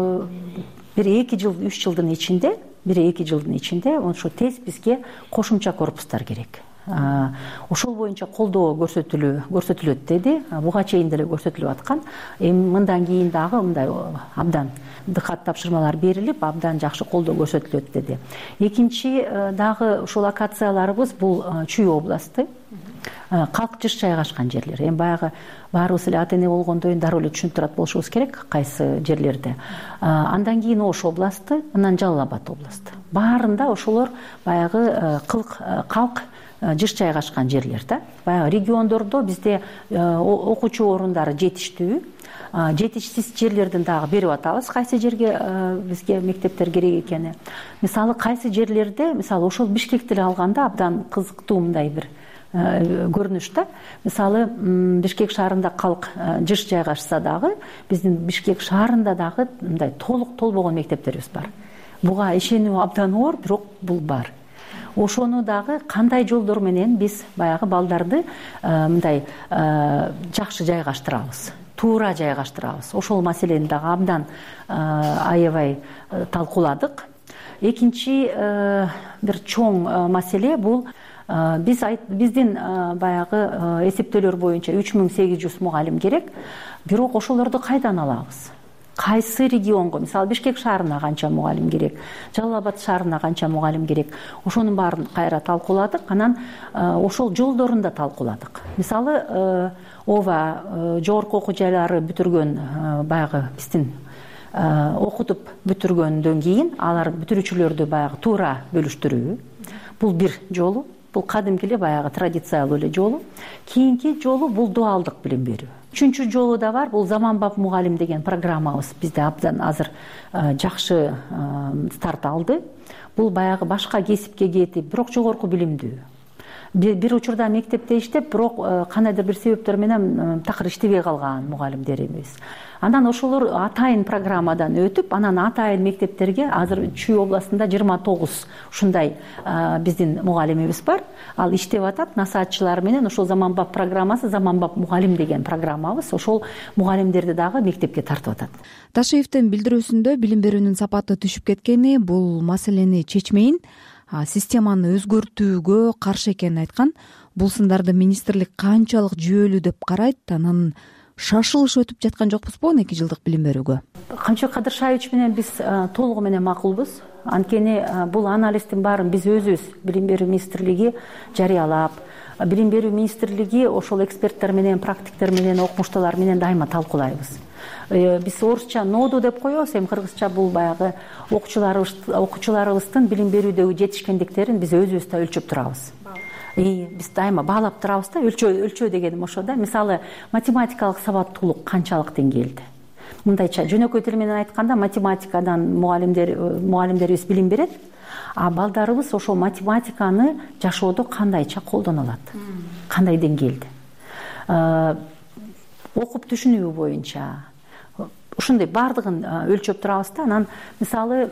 S25: бир эки жыл, үч жылдын ичинде, бир эки жылдын ичинде ошо тез бизге кошумча корпустар керек. Ошол боюнча колдоо көрсөтүлүү көрсөтүлөт деди. Буга чейин деле көрсөтүлүп аткан. Эми мындан кийин дагы мындай абдан дыкат тапшырмалар берилип, абдан жакшы колдоо көрсөтүлөт деди. Экинчи дагы ушул локацияларыбыз бул Чүй областы. Калк жыш жайгашкан жерлер. Эми баягы баарыбыз эле ата эне болгондон дароо эле түшүнүп турат болушубуз керек кайсы жерлерде. Андан кийин Ош областы, анан Жалал Абад областы. Баарында ошолор баягы калк жыш жайгашкан жерлер да. Баягы региондордо бизде окуучу орундары жетиштүү. Жетишсиз жерлердин дагы берип атабыз, кайсы жерге бизге мектептер керек экени. Мисалы кайсы жерлерде, мисалы ошол Бишкекти эле алганда абдан кызыктуу мындай бир көрүнүш да. Мисалы Бишкек шаарында калк жыш жайгашса дагы, биздин Бишкек шаарында дагы мындай толук толбогон мектептерибиз бар. Буга ишенүү абдан оор, бирок бул бар. Ошону дагы кандай жолдор менен биз баягы балдарды мындай жакшы жайгаштырабыз, туура жайгаштырабыз. Ошол маселени дагы абдан аябай талкууладык. Экинчи бир чоң маселе бул биз биздин баягы эсептөөлөр боюнча үч миң сегиз жүз мугалим керек. Бирок ошолорду кайдан алабыз? Кайсы регионго, мисалы Бишкек шаарына канча мугалим керек, Жалал Абад шаарына канча мугалим керек, ошонун баарын кайра талкууладык. Анан ошол жолдорун да талкууладык. Мисалы ооба, жогорку окуу жайлары бүтүргөн баягы биздин окутуп бүтүргөндөн кийин алар бүтүрүүчүлөрдү баягы туура бөлүштүрүү. Бул бир жолу, бул кадимки эле баягы традициялуу эле жолу. Кийинки жолу бул дуалдык билим берүү. Үчүнчү жолу да бар, бул заманбап мугалим деген программабыз бизде абдан азыр жакшы старт алды. Бул баягы башка кесипке кетип, бирок жогорку билимдүү. Бир учурда мектепте иштеп, бирок кандайдыр бир себептер менен такыр иштебей калган мугалимдерибиз. Анан ошолор атайын программадан өтүп, анан атайын мектептерге азыр Чүй областында жыйырма тогуз ушундай биздин мугалимибиз бар. Ал иштеп атат насаатчылар менен. Ошол заманбап программасы, заманбап мугалим деген программабыз. Ошол мугалимдерди дагы мектепке тартып атат.
S24: Ташиевдин билдирүүсүндө билим берүүнүн сапаты түшүп кеткени бул маселени чечмейин, системаны өзгөртүүгө каршы экенин айткан. Бул сындарды министрлик канчалык жүйөлүү деп карайт? Анан шашылыш өтүп жаткан жокпузбу он эки жылдык билим берүүгө?
S25: Камчыбек Кадыршаевич менен биз толугу менен макулбуз. Анткени бул анализдин баарын биз өзүбүз Билим берүү министрлиги жарыялап, Билим берүү министрлиги ошол эксперттер менен, практиктер менен, окумуштуулар менен дайыма талкуулайбыз. Биз орусча ноду деп коебуз, эми кыргызча бул баягы окуучуларыбыздын билим берүүдөгү жетишкендиктерин биз өзүбүз да өлчөп турабыз. Биз дайыма баалап турабыз да, өлчөө өлчөө дегеним ошо да. Мисалы, математикалык сабаттуулук канчалык деңгээлде? Мындайча жөнөкөй тил менен айтканда, математикадан мугалимдер мугалимдерибиз билим берет, а балдарыбыз ошол математиканы жашоодо кандайча колдоно алат? Кандай деңгээлде? Окуп түшүнүү боюнча ушундай баардыгын өлчөп турабыз да. Анан мисалы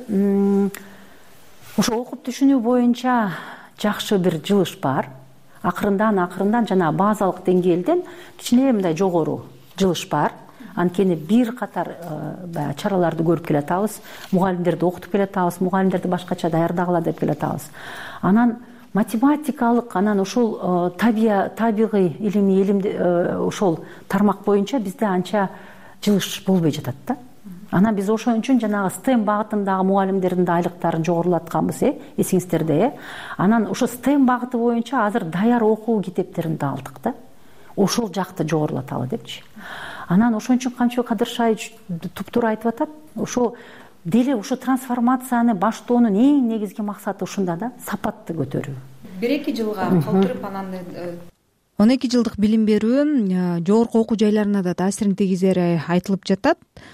S25: ошо окуп түшүнүү боюнча жакшы бир жылыш бар. Акырындан акырындан жана базалык деңгээлден кичине мындай жогору жылыш бар. Анткени бир катар баягы чараларды көрүп келатабыз, мугалимдерди окутуп келатабыз, мугалимдерди башкача даярдагыла деп келатабыз. Анан математикалык, анан ушул табигый илимий илимди ошол тармак боюнча бизде анча жылыш болбой жатат да. Анан биз ошон үчүн жанагы стем багытындагы мугалимдердин да айлыктарын жогорулатканбыз, э, эсиңиздерде, э. Анан ошо стем багыты боюнча азыр даяр окуу китептерин да алдык да. Ошол жакты жогорулаталы депчи. Анан ошон үчүн Камчыбек Кадыршаевич туптуура айтып атат. Ошо деле ошо трансформацияны баштоонун эң негизги максаты ушунда да, сапатты көтөрүү.
S5: бир эки жылга калтырып анан
S24: он эки жылдык билим берүү жогорку окуу жайларына да таасирин тийгизери айтылып жатат.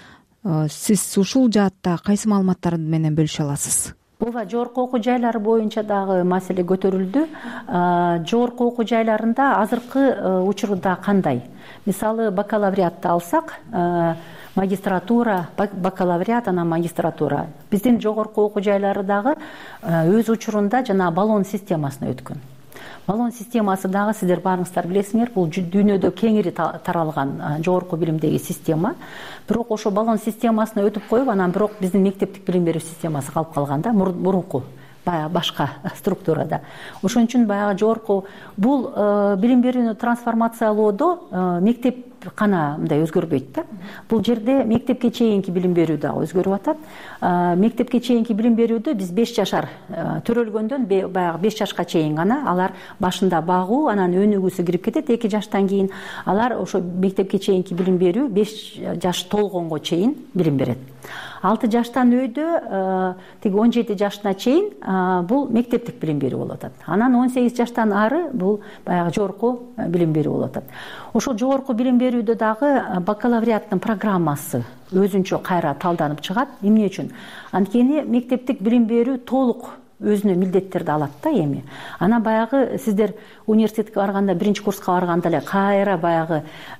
S24: Сиз ушул жаатта кайсы маалыматтар менен бөлүшө аласыз?
S25: Ооба, жогорку окуу жайлары боюнча дагы маселе көтөрүлдү. Жогорку окуу жайларында азыркы учурда кандай? Мисалы, бакалавриатты алсак, магистратура, бакалавриат, анан магистратура. Биздин жогорку окуу жайлары дагы өз учурунда жана баллон системасына өткөн. Баллон системасы дагы сиздер баарыңыздар билесиңер, бул дүйнөдө кеңири таралган жогорку билимдеги система. Бирок ошо баллон системасына өтүп коюп, анан бирок биздин мектептик билим берүү системасы калып калган да, мурунку баягы башка структурада. Ошон үчүн баягы жогорку бул билим берүүнү трансформациялоодо мектеп кана мындай өзгөрбөйт да. Бул жерде мектепке чейинки билим берүү дагы өзгөрүп атат. Мектепке чейинки билим берүүдө биз беш жашар төрөлгөндөн баягы беш жашка чейин гана алар башында багуу, анан өнүгүүсү кирип кетет эки жаштан кийин. Алар ошо мектепке чейинки билим берүү беш жаш толгонго чейин билим берет. алты жаштан өйдө тиги он жети жашына чейин бул мектептик билим берүү болуп атат. Анан он сегиз жаштан ары бул баягы жогорку билим берүү болуп атат. Ошол жогорку билим берүүдө дагы бакалавриаттын программасы өзүнчө кайра талданып чыгат. Эмне үчүн? Анткени мектептик билим берүү толук өзүнө милдеттерди алат да эми. Анан баягы сиздер университетке барганда, биринчи курска барганда эле кайра баягы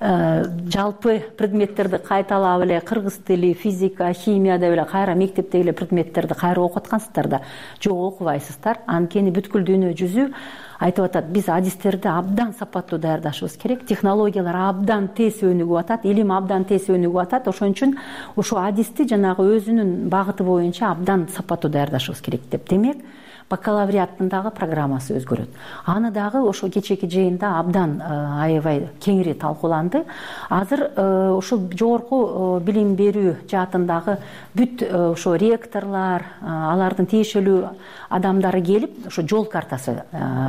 S25: жалпы предметтерди кайталап эле кыргыз тили, физика, химия деп эле кайра мектептеги эле предметтерди кайра окуп аткансыздар да. Жок, окубайсыздар. Анткени бүткүл дүйнө жүзү айтып атат, биз адистерди абдан сапаттуу даярдашыбыз керек. Технологиялар абдан тез өнүгүп атат, илим абдан тез өнүгүп атат. Ошон үчүн ошо адисти жанагы өзүнүн багыты боюнча абдан сапаттуу даярдашыбыз керек деп. Демек, бакалавриаттын дагы программасы өзгөрөт. Аны дагы ошо кечээки жыйында абдан аябай кеңири талкууланды. Азыр ошол жогорку билим берүү жаатындагы бүт ошо ректорлор, алардын тиешелүү адамдары келип, ошо жол картасы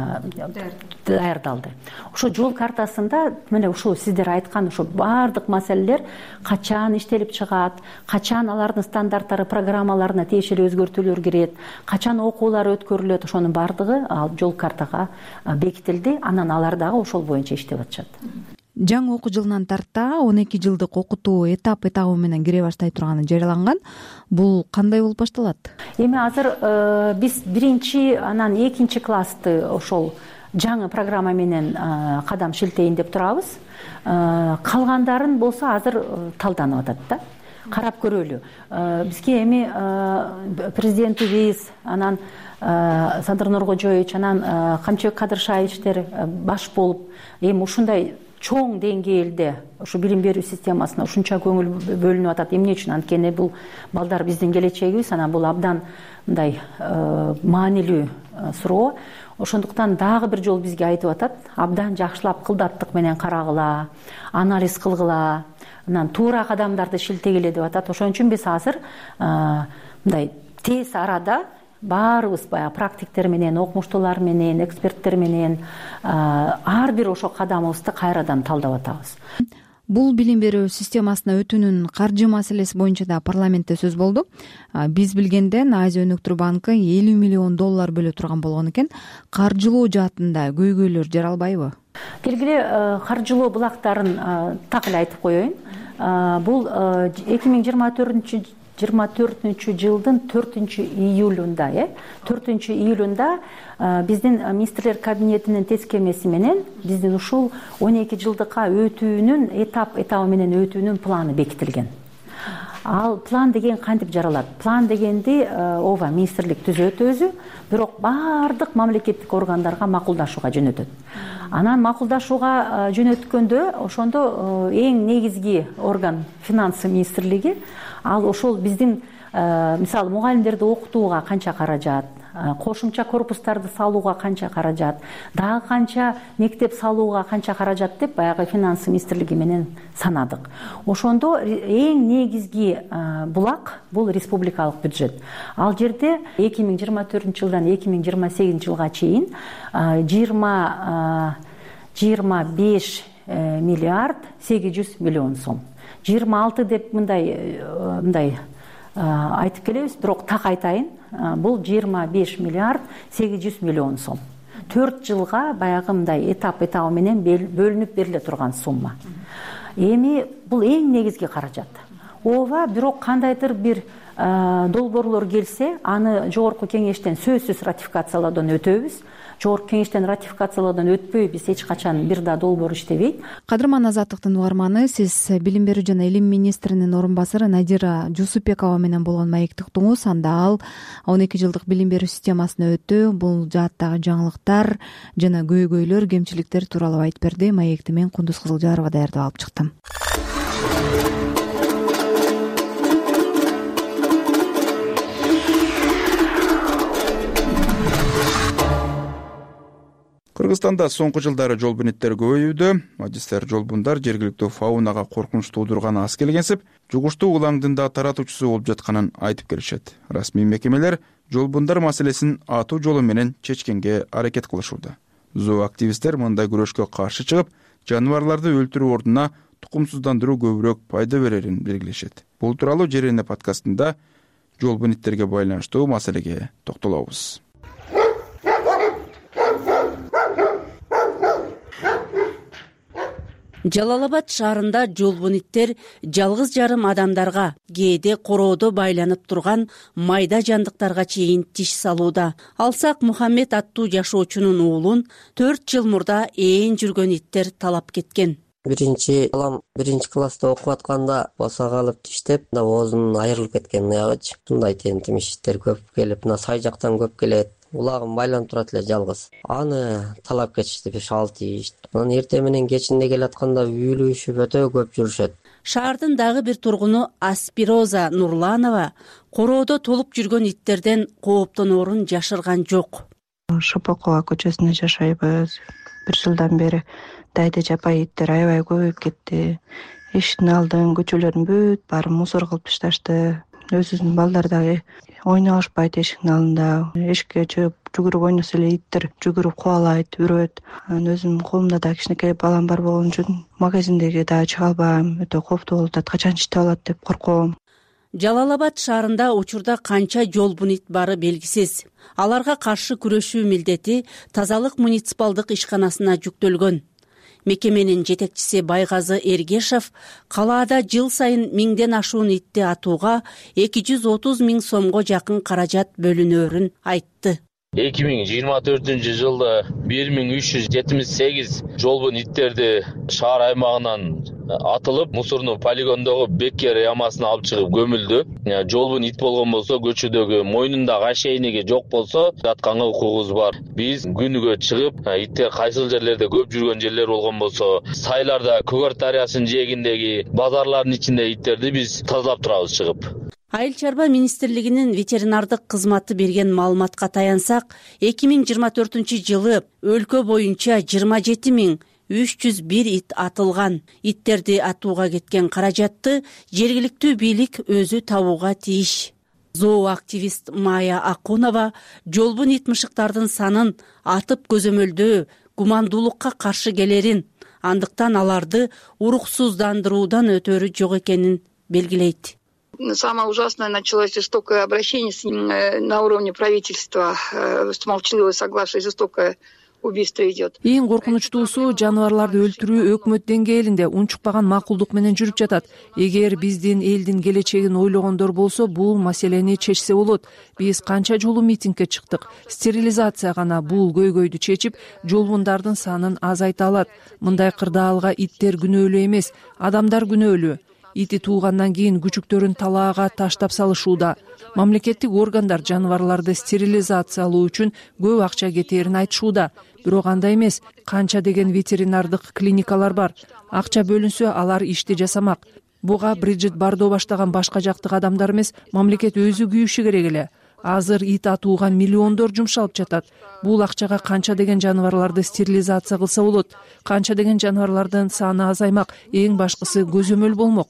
S25: даярдалды. Ошо жол картасында мына ушул сиздер айткан ошо баардык маселелер качан иштелип чыгат, качан алардын стандарттары, программаларына тиешелүү өзгөртүүлөр кирет, качан окуулар өткөрүлөт, ошонун баардыгы ал жол картага бекитилди. Анан алар дагы ошол боюнча иштеп атышат.
S24: Жаңы окуу жылынан тарта он эки жылдык окутуу этап этабы менен кире баштай турганы жарыяланган. Бул кандай болуп башталат? Эми
S25: азыр биз биринчи, анан экинчи классты ошол жаңы программа менен кадам шилтейин деп турабыз. Калгандарын болсо азыр талданып атат да. Карап көрөлү. Бизге эми президентибиз, анан Садыр Нуркожоевич, анан Камчыбек Кадыршаевичтер баш болуп, эми ушундай чоң деңгээлде ушу билим берүү системасына ушунча көңүл бөлүнүп атат. Эмне үчүн? Анткени бул балдар биздин келечегибиз, анан бул абдан мындай маанилүү суроо. ошондуктан дагы бир жолу бизге айтып атат, абдан жакшылап кылдаттык менен карагыла, анализ кылгыла, анан туура кадамдарды шилтегиле деп атат. Ошон үчүн биз азыр мындай тез арада баарыбыз баягы практиктер менен, окумуштуулар менен, эксперттер менен ар бир ошо кадамыбызды кайрадан талдап атабыз.
S24: Бул билим берүү системасына өтүүнүн каржы маселеси боюнча да парламентте сөз болду. Биз билгенден Азия өнүктүрүү банкы элүү миллион доллар бөлө турган болгон экен. Каржылоо жаатында көйгөйлөр жаралбайбы?
S25: Келгиле каржылоо булактарын так эле айтып коеюн. Бул эки миң жыйырма төртүнчү жыйырма төртүнчү жылдын төртүнчү июлунда, э, төртүнчү июлунда биздин министрлер кабинетинин тескемеси менен биздин ушул он эки жылдыкка өтүүнүн этап этабы менен өтүүнүн планы бекитилген. Ал план деген кантип жаралат? План дегенди ооба министрлик түзөт өзү, бирок баардык мамлекеттик органдарга макулдашууга жөнөтөт. Анан макулдашууга жөнөткөндө ошондо эң негизги орган финансы министрлиги, ал ошол биздин мисалы мугалимдерди окутууга канча каражат, кошумча корпустарды салууга канча каражат, дагы канча мектеп салууга канча каражат деп баягы финансы министрлиги менен санадык. Ошондо эң негизги булак бул республикалык бюджет. Ал жерде эки миң жыйырма төртүнчү жылдан эки миң жыйырма сегизинчи жылга чейин жыйырма беш миллиард сегиз жүз миллион сом. жыйырма алты деп мындай мындай айтып келебиз, бирок так айтайын, бул жыйырма беш миллиард сегиз жүз миллион сом. төрт жылга баягы мындай этап этабы менен бөлүнүп бериле турган сумма. Эми бул эң негизги каражат. Ооба, бирок кандайдыр бир долбоорлор келсе, аны жогорку кеңештен сөзсүз ратификациялоодон өтөбүз. Жогорку кеңештен ратификациялоодон өтпөй биз эч качан бир да долбоор иштебейт.
S24: Кадырман Азаттыктын угарманы, сиз билим берүү жана илим министринин орун басары Надира Жусупбекова менен болгон маекти уктуңуз. Анда ал он эки жылдык билим берүү системасына өтүү, бул жааттагы жаңылыктар жана көйгөйлөр, кемчиликтер тууралуу айтып берди. Маекти мен Кундуз Кызылжарова даярдап алып чыктым.
S2: Кыргызстанда соңку жылдары жол бунеттер көбөйүүдө. Адистер жолбундар жергиликтүү фаунага коркунуч туудурган аз келгенсип, жугуштуу улаңдын да таратуучусу болуп жатканын айтып келишет. Расмий мекемелер жолбундар маселесин атуу жолу менен чечкенге аракет кылышууда. Зооактивисттер мындай күрөшкө каршы чыгып, жаныбарларды өлтүрүү ордуна тукумсуздандыруу көбүрөөк пайда берерин белгилешет. Бул тууралуу Жерене подкастында жол бунеттерге байланыштуу маселеге токтолобуз.
S1: Жалал-Абад шаарында жолбуниттер жалгыз жарым адамдарга, кээде короодо байланып турган майда жандыктарга чейин тиш салууда. Алсак Мухаммед аттуу жашоочунун уулун төрт жыл мурда ээн жүргөн иттер талап кеткен.
S7: Биринчи балам биринчи класста окуп атканда босого алып тиштеп, оозунун айрылып кеткен аягычы. Мындай тентим иштер көп келип, мына сай жактан көп келет. Улагым байланып турат эле жалгыз. Аны талап кетишти беш алты иш. Анан эртең менен кечинде келатканда үйлүшүп өтө көп жүрүшөт.
S1: Шаардын дагы бир тургуну Аспироза Нурланова короодо толуп жүргөн иттерден кооптоноорун жашырган жок.
S8: Шопокова көчөсүндө жашайбыз. Бир жылдан бери дайда жапай иттер аябай көбөйүп кетти. Эшиктин алдын, көчөлөрдүн бүт баарын мусор кылып ташташты. Өзүнүн балдары дагы ойноп алышпайт эшиктин алдында. Эшикке жүгүрүп ойносо эле иттер жүгүрүп кубалайт, үрөт. Анан өзүмдүн колумда да кичинекей балам бар болгон үчүн магазиндеги дагы чыга албайм. Өтө кооптуу болуп атат, качан иштеп алат деп корком.
S1: Жалал-Абад шаарында учурда канча жол бунит бары белгисиз. Аларга каршы күрөшүү милдети тазалык муниципалдык ишканасына жүктөлгөн. Мекеменин жетекчиси Байгазы Эргешов калаада жыл сайын миңден ашуун итти атууга эки жүз отуз миң сомго жакын каражат бөлүнөөрүн айтты.
S9: эки миң жыйырма төртүнчү жылда бир миң үч жүз жетимиш сегиз жолбун иттерди шаар аймагынан атылып, мусордуу полигондогу Беккер ямасына алып чыгып көмүлдү. Жолбун ит болгон болсо, көчөдөгү мойнундагы ошейниги жок болсо, атканга укугубуз бар. Биз күнүгө чыгып, иттер кайсыл жерлерде көп жүргөн жерлер болгон болсо, сайларда Көгөр дарыясынын жээгиндеги базарлардын ичинде иттерди биз тазалап турабыз чыгып.
S1: айыл чарба министрлигинин ветеринардык кызматы берген маалыматка таянсак, эки миң жыйырма төртүнчү жылы өлкө боюнча жыйырма жети миң үч жүз бир ит атылган. Иттерди атууга кеткен каражатты жергиликтүү бийлик өзү табууга тийиш. Зооактивист Майя Акунова жолбун ит мышыктардын санын атып көзөмөлдөө гумандуулукка каршы келерин, андыктан аларды уруксуздандыруудан өтөрү жок экенин белгилейт.
S3: Самое ужасное началось жестокое обращение на уровне правительства, с молчаливого согласия, жестокое убийство идет.
S6: Эң коркунучтуусу жаныбарларды өлтүрүү өкмөт деңгээлинде унчукпаган макулдук менен жүрүп жатат. Эгер биздин элдин келечегин ойлогондор болсо, бул маселени чечсе болот. Биз канча жолу митингге чыктык. Стерилизация гана бул көйгөйдү чечип, жолбундардын санын азайта алат. Мындай кырдаалга иттер күнөөлүү эмес, адамдар күнөөлүү. Ити туугандан кийин күчүктөрүн талаага таштап салышууда. Мамлекеттик органдар жаныбарларды стерилизациялоо үчүн көп акча кетээрин айтышууда. Бирок андай эмес, канча деген ветеринардык клиникалар бар. Акча бөлүнсө, алар ишти жасамак. Буга Бриджит Бардо баштаган башка жактык адамдар эмес, мамлекет өзү күйүшү керек эле. Азыр ит атууга миллиондор жумшалып жатат. Бул акчага канча деген жаныбарларды стерилизация кылса болот, канча деген жаныбарлардын саны азаймак, эң башкысы көзөмөл болмок.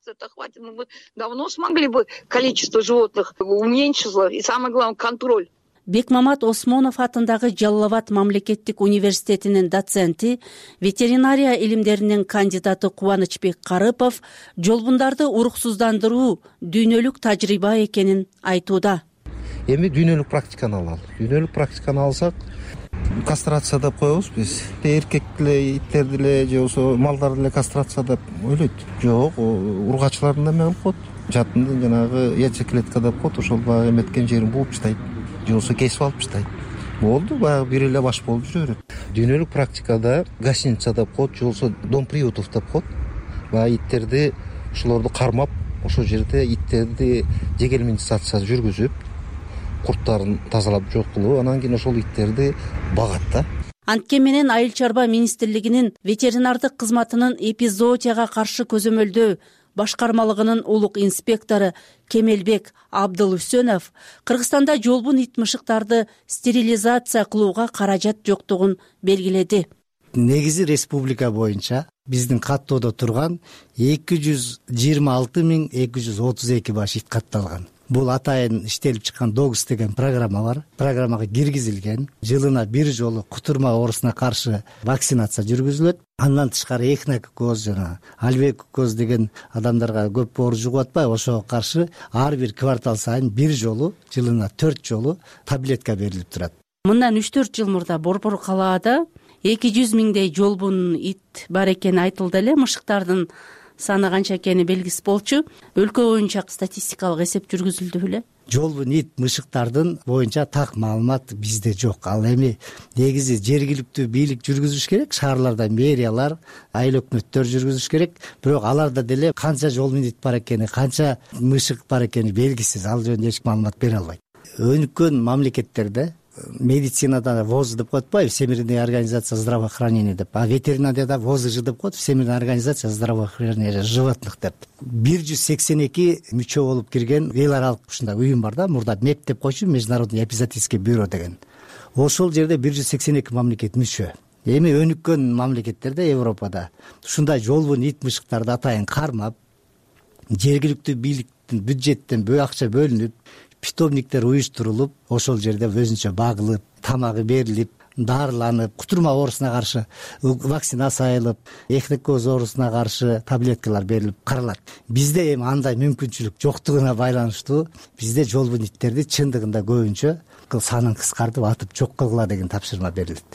S3: Мы давно смогли бы количество животных уменьшиться, и самое главное контроль.
S1: Бекмамат Осмонов атындагы Жалал Абад мамлекеттик университетинин доценти, ветеринария илимдеринин кандидаты Кубанычбек Карыпов жолбундарды уруксуздандыруу дүйнөлүк тажрыйба экенин айтууда.
S10: Эми дүйнөлүк практиканы алалы. Дүйнөлүк практиканы алсак, кастрация деп коебуз биз. Эркек деле, иттер деле, же болбосо малдар деле кастрация деп ойлойт. Жок, ургачылардын да эме кылып коет. Жатындын жанагы яйцеклетка деп коет, ошол баягы эметкен жерин бууп таштайт. Же болбосо кесип алып таштайт. Болду, баягы бир эле баш болуп жүрө берет. Дүйнөлүк практикада гостиница деп коет, же болбосо дом приютов деп коет. Баягы иттерди ошолорду кармап, ошол жерде иттерди дегельминизация жүргүзүп, курттарын тазалап жок кылып, анан кийин ошол иттерди багат да.
S1: Антке менен айыл чарба министрлигинин ветеринардык кызматынын эпизоотияга каршы көзөмөлдөө башкармалыгынын улук инспектору Кемелбек Абдылүсөнов Кыргызстанда жолбун ит мышыктарды стерилизация кылууга каражат жоктугун белгиледи.
S12: Негизи республика боюнча биздин каттоодо турган эки жүз жыйырма алты миң эки жүз отуз эки баш ит катталган. Бул атайын иштелип чыккан догс деген программа бар. Программага киргизилген. Жылына бир жолу кутурма оорусуна каршы вакцинация жүргүзүлөт. Андан тышкары эхинококоз жана альвеококоз деген адамдарга көп оор жугуп атпайбы, ошого каршы ар бир квартал сайын бир жолу, жылына төрт жолу таблетка берилип турат.
S1: Мындан үч төрт жыл мурда Борбор калаада эки жүз миңдей жолбун ит бар экени айтылды эле. Мышыктардын саны канча экени белгисиз болчу. Өлкө боюнча статистикалык эсеп жүргүзүлдү беле?
S12: Жолбун ит мышыктардын боюнча так маалымат бизде жок. Ал эми негизи жергиликтүү бийлик жүргүзүш керек, шаарларда мэриялар, айыл өкмөттөр жүргүзүш керек. Бирок аларда деле канча жолбун ит бар экени, канча мышык бар экени белгисиз. Ал жөнүндө эч маалымат бере албайт. Өнүккөн мамлекеттерде медицинада ВОЗ деп коет атпайбы, Всемирная организация здравоохранения деп, а ветеринарияда ВОЗЖ деп коет, Всемирная организация здравоохранения животных деп. бир жүз сексен эки мүчө болуп кирген эл аралык ушундай уюм бар да, мурда МЕП деп койчу, Международный эпизоотический бюро деген. Ошол жерде бир жүз сексен эки мамлекет мүчө. Эми өнүккөн мамлекеттерде, Европада ушундай жолбун ит мышыктарды атайын кармап, жергиликтүү бийликтин бюджеттен бөө акча бөлүнүп, питомниктер уюштурулуп, ошол жерде өзүнчө багылып, тамагы берилип, дарыланып, кутурма оорусуна каршы вакцинация айылып, эхинококоз оорусуна каршы таблеткалар берилип каралат. Бизде эми андай мүмкүнчүлүк жоктугуна байланыштуу бизде жолбун иттерди чындыгында көбүнчө санын кыскартып атып жок кылгыла деген тапшырма берилет.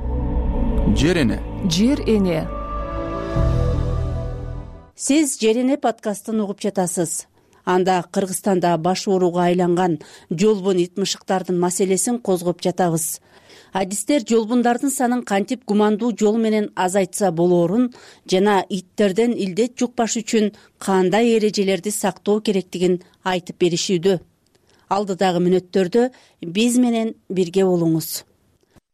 S2: Жер эне.
S6: Жер эне.
S1: Сиз Жер эне подкастын угуп жатасыз. Анда Кыргызстанда баш ооруга айланган жолбун ит мышыктардын маселесин козгоп жатабыз. Адистер жолбундардын санын кантип гумандуу жол менен азайтса болоорун жана иттерден илдет жукпаш үчүн кандай эрежелерди сактоо керектигин айтып беришүүдө. Алдыдагы мүнөттөрдө биз менен бирге болуңуз.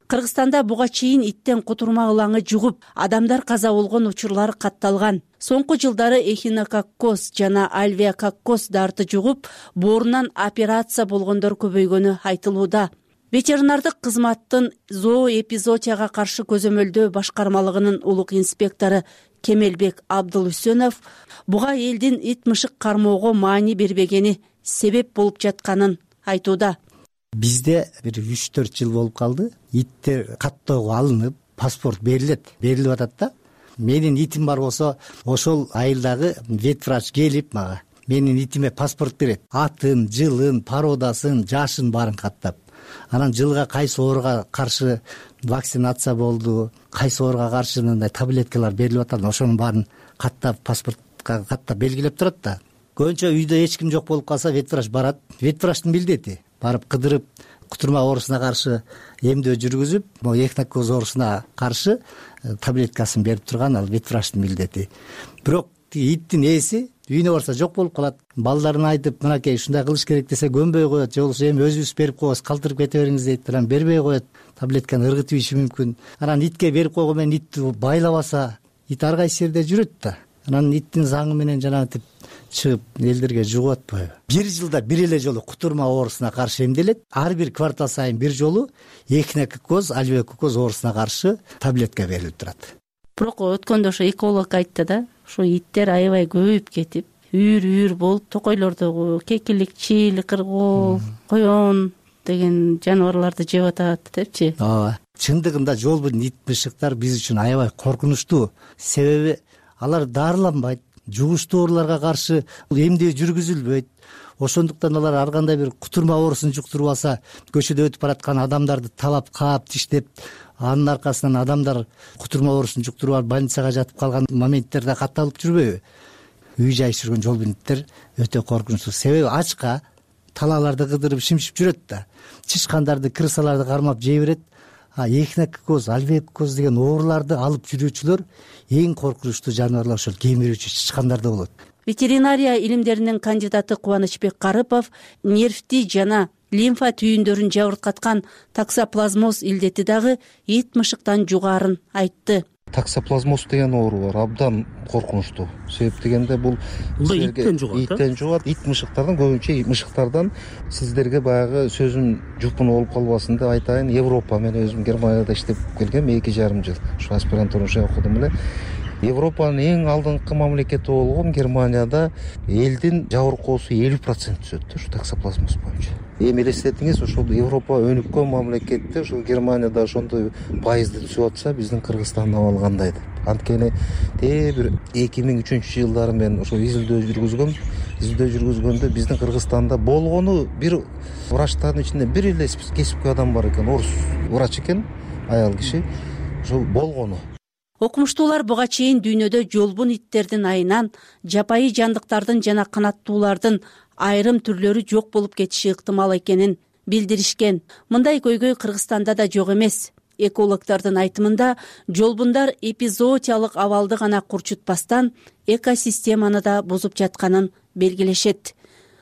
S1: кыргызстанда буга чейин иттен кутурма ылаңы жугуп адамдар каза болгон учурлар катталган. Соңку жылдары эхинококкоз жана альвеококкоз дарты жугуп боорунан операция болгондор көбөйгөнү айтылууда. Ветеринардык кызматтын зооэпизоотияга каршы көзөмөлдөө башкармалыгынын улук инспектору Кемелбек Абдулүсөнов буга элдин ит мышык кармоого маани бербегени себеп болуп жатканын айтууда.
S12: Бизде бир үч төрт жыл болуп калды. Иттер каттоого алынып, паспорт берилет, берилип атат да. Менин итим бар болсо, ошол айылдагы ветврач келип мага менин итиме паспорт берет. Атын, жылын, породасын, жашын баарын каттап. Анан жылга кайсы ооруга каршы вакцинация болду, кайсы ооруга каршы мындай таблеткалар берилип атат, ошонун баарын каттап паспортко каттап белгилеп турат да. Көбүнчө үйдө эч ким жок болуп калса ветврач барат. Ветврачтын милдети барып кыдырып кутурма оорусуна каршы эмдөө жүргүзүп, могу эхинококкоз оорусуна каршы таблеткасын берип турган ал ветврачтын милдети. Бирок иттин ээси үйүнө барса жок болуп калат. Балдарына айтып, мынакей ушундай кылыш керек десе көнбөй коет, же болбосо эми өзүбүз берип коебуз, калтырып кете бериңиз дейт, анан бербей коет. Таблетканы ыргытып ийиши мүмкүн. Анан итке берип койгон менен итти байлабаса, ит ар кайсы жерде жүрөт да. Анан иттин заңы менен жанагынтип чыгып элдерге жугуп атпайбы? Бир жылда бир эле жолу кутурма оорусуна каршы эмделет. Ар бир квартал сайын бир жолу эхинококкоз, альвеококкоз оорусуна каршы таблетка берилип турат.
S1: Бирок өткөндө ошо эколог айтты да, ушу иттер аябай көбөйүп кетип, үйүр-үйүр болуп, токойлордогу кекилик, чийл, кыргоол, коен деген жаныбарларды жеп атат депчи.
S12: Ооба. Чындыгында жолбун ит мышыктар биз үчүн аябай коркунучтуу. Себеби алар дарыланбайт, жугуштуу ооруларга каршы эмдөө жүргүзүлбөйт. Ошондуктан алар ар кандай бир кутурма оорусун жуктуруп алса, көчөдө өтүп бараткан адамдарды талап, каап, тиштеп, анын аркасынан адамдар кутурма оорусун жуктуруп алып больницага жатып калган моменттерде катталып жүрбөйбү? Үй жай сүргөн жолбун иттер өтө коркунучтуу. Себеби ачка талааларды кыдырып шимшип жүрөт да. Чычкандарды, крысаларды кармап жей берет. А эхинококкоз, альвеококкоз деген ооруларды алып жүрүүчүлөр эң коркунучтуу жаныбарлар ошол кемирүүчү чычкандарда болот.
S1: Ветеринария илимдеринин кандидаты Кубанычбек Карыпов нервти жана лимфа түйүндөрүн жабыркаткан таксоплазмоз илдети дагы ит мышыктан жугаарын айтты.
S10: Таксоплазмоз деген оору бар, абдан коркунучтуу. Себеп дегенде бул
S11: иттен жугат.
S10: Иттен жугат, ит мышыктардан, көбүнчө мышыктардан. Сиздерге баягы сөзүм жупун болуп калбасын деп айтайын. Европа, мен өзүм Германияда иштеп келгем, эки жарым жыл. Ушу аспирантура окудум эле. Европанын эң алдыңкы мамлекети болгон Германияда элдин жабыркоосу элүү процент түзөт ушу таксоплазмоз боюнча. Эми элестетиңиз, ошол Европа өнүккөн мамлекетте ошол Германияда ошондой пайызды түзүп атса, биздин Кыргызстандын абалы кандай деп. Анткени те бир эки миң үчүнчү жылдары мен ошо изилдөө жүргүзгөм. Изилдөө жүргүзгөндө биздин Кыргызстанда болгону бир врачтардын ичинде бир эле кесипкөй адам бар экен, орус врач экен, аял киши. Ошол болгону.
S1: Окумуштуулар буга чейин дүйнөдө жолбун иттердин айынан жапайы жандыктардын жана канаттуулардын айрым түрлөрү жок болуп кетиши ыктымал экенин билдиришкен. Мындай көйгөй Кыргызстанда да жок эмес. Экологдордун айтымында жолбундар эпизоотиялык абалды гана курчутпастан экосистеманы да бузуп жатканын белгилешет.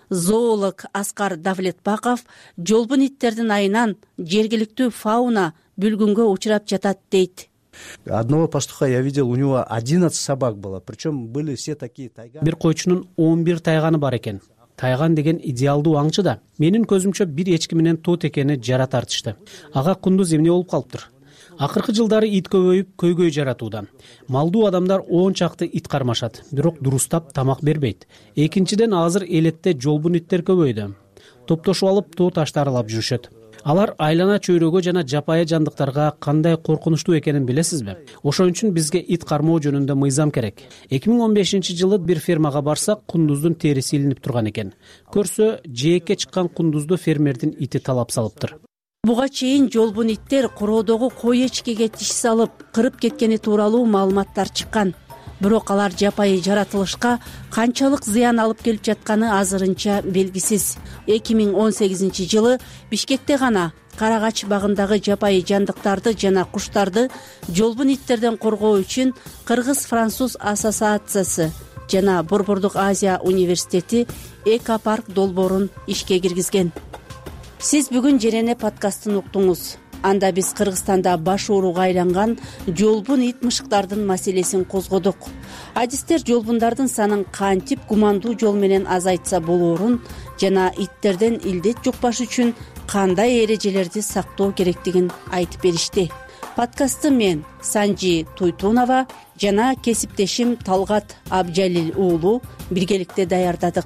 S1: Зоолог Аскар Давлетбаков жолбун иттердин айынан жергиликтүү фауна бүлгүнгө учурап жатат дейт.
S11: Одного пастуха я видел, у него одиннадцать собак было, причем были все такие тайганы.
S13: Бир койчунун он бир тайганы бар экен. Тайган деген идеалдуу аңчы да. Менин көзүмчө бир эчки менен тот экени жара тартышты. Ага кундуз эмне болуп калыптыр? Акыркы жылдары ит көбөйүп, көйгөй жаратууда. Малдуу адамдар он чакты ит кармашат, бирок дурустап тамак бербейт. Экинчиден, азыр элетте жолбун иттер көбөйдү. Топтошуп алып тоо таштарылап жүрүшөт. Алар айлана чөйрөгө жана жапайы жандыктарга кандай коркунучтуу экенин билесизби? Ошон үчүн бизге ит кармоо жөнүндө мыйзам керек. эки миң он бешинчи жылы бир фермага барсак, кундуздун териси илинип турган экен. Көрсө, жээкке чыккан кундузду фермердин ити талап салыптыр.
S1: Буга чейин жолбун иттер короодогу кой эчкеге тиш салып, кырып кеткени тууралуу маалыматтар чыккан. Бирок алар жапайы жаратылышка канчалык зыян алып келип жатканы азырынча белгисиз. эки миң он сегизинчи жылы Бишкекте гана Карагач багындагы жапайы жандыктарды жана куштарды жолбун иттерден коргоо үчүн Кыргыз-Француз ассоциациясы жана Борбордук Азия университети экопарк долбоорун ишке киргизген. Сиз бүгүн Жерене подкастын уктуңуз. анда биз Кыргызстанда баш ооруга айланган жолбун ит мышыктардын маселесин козгодук. Адистер жолбундардын санын кантип гумандуу жол менен азайтса болоорун жана иттерден илдет жукпаш үчүн кандай эрежелерди сактоо керектигин айтып беришти. Подкастты мен Санжи Туйтунова жана кесиптешим Талгат Абжалил уулу биргеликте даярдадык.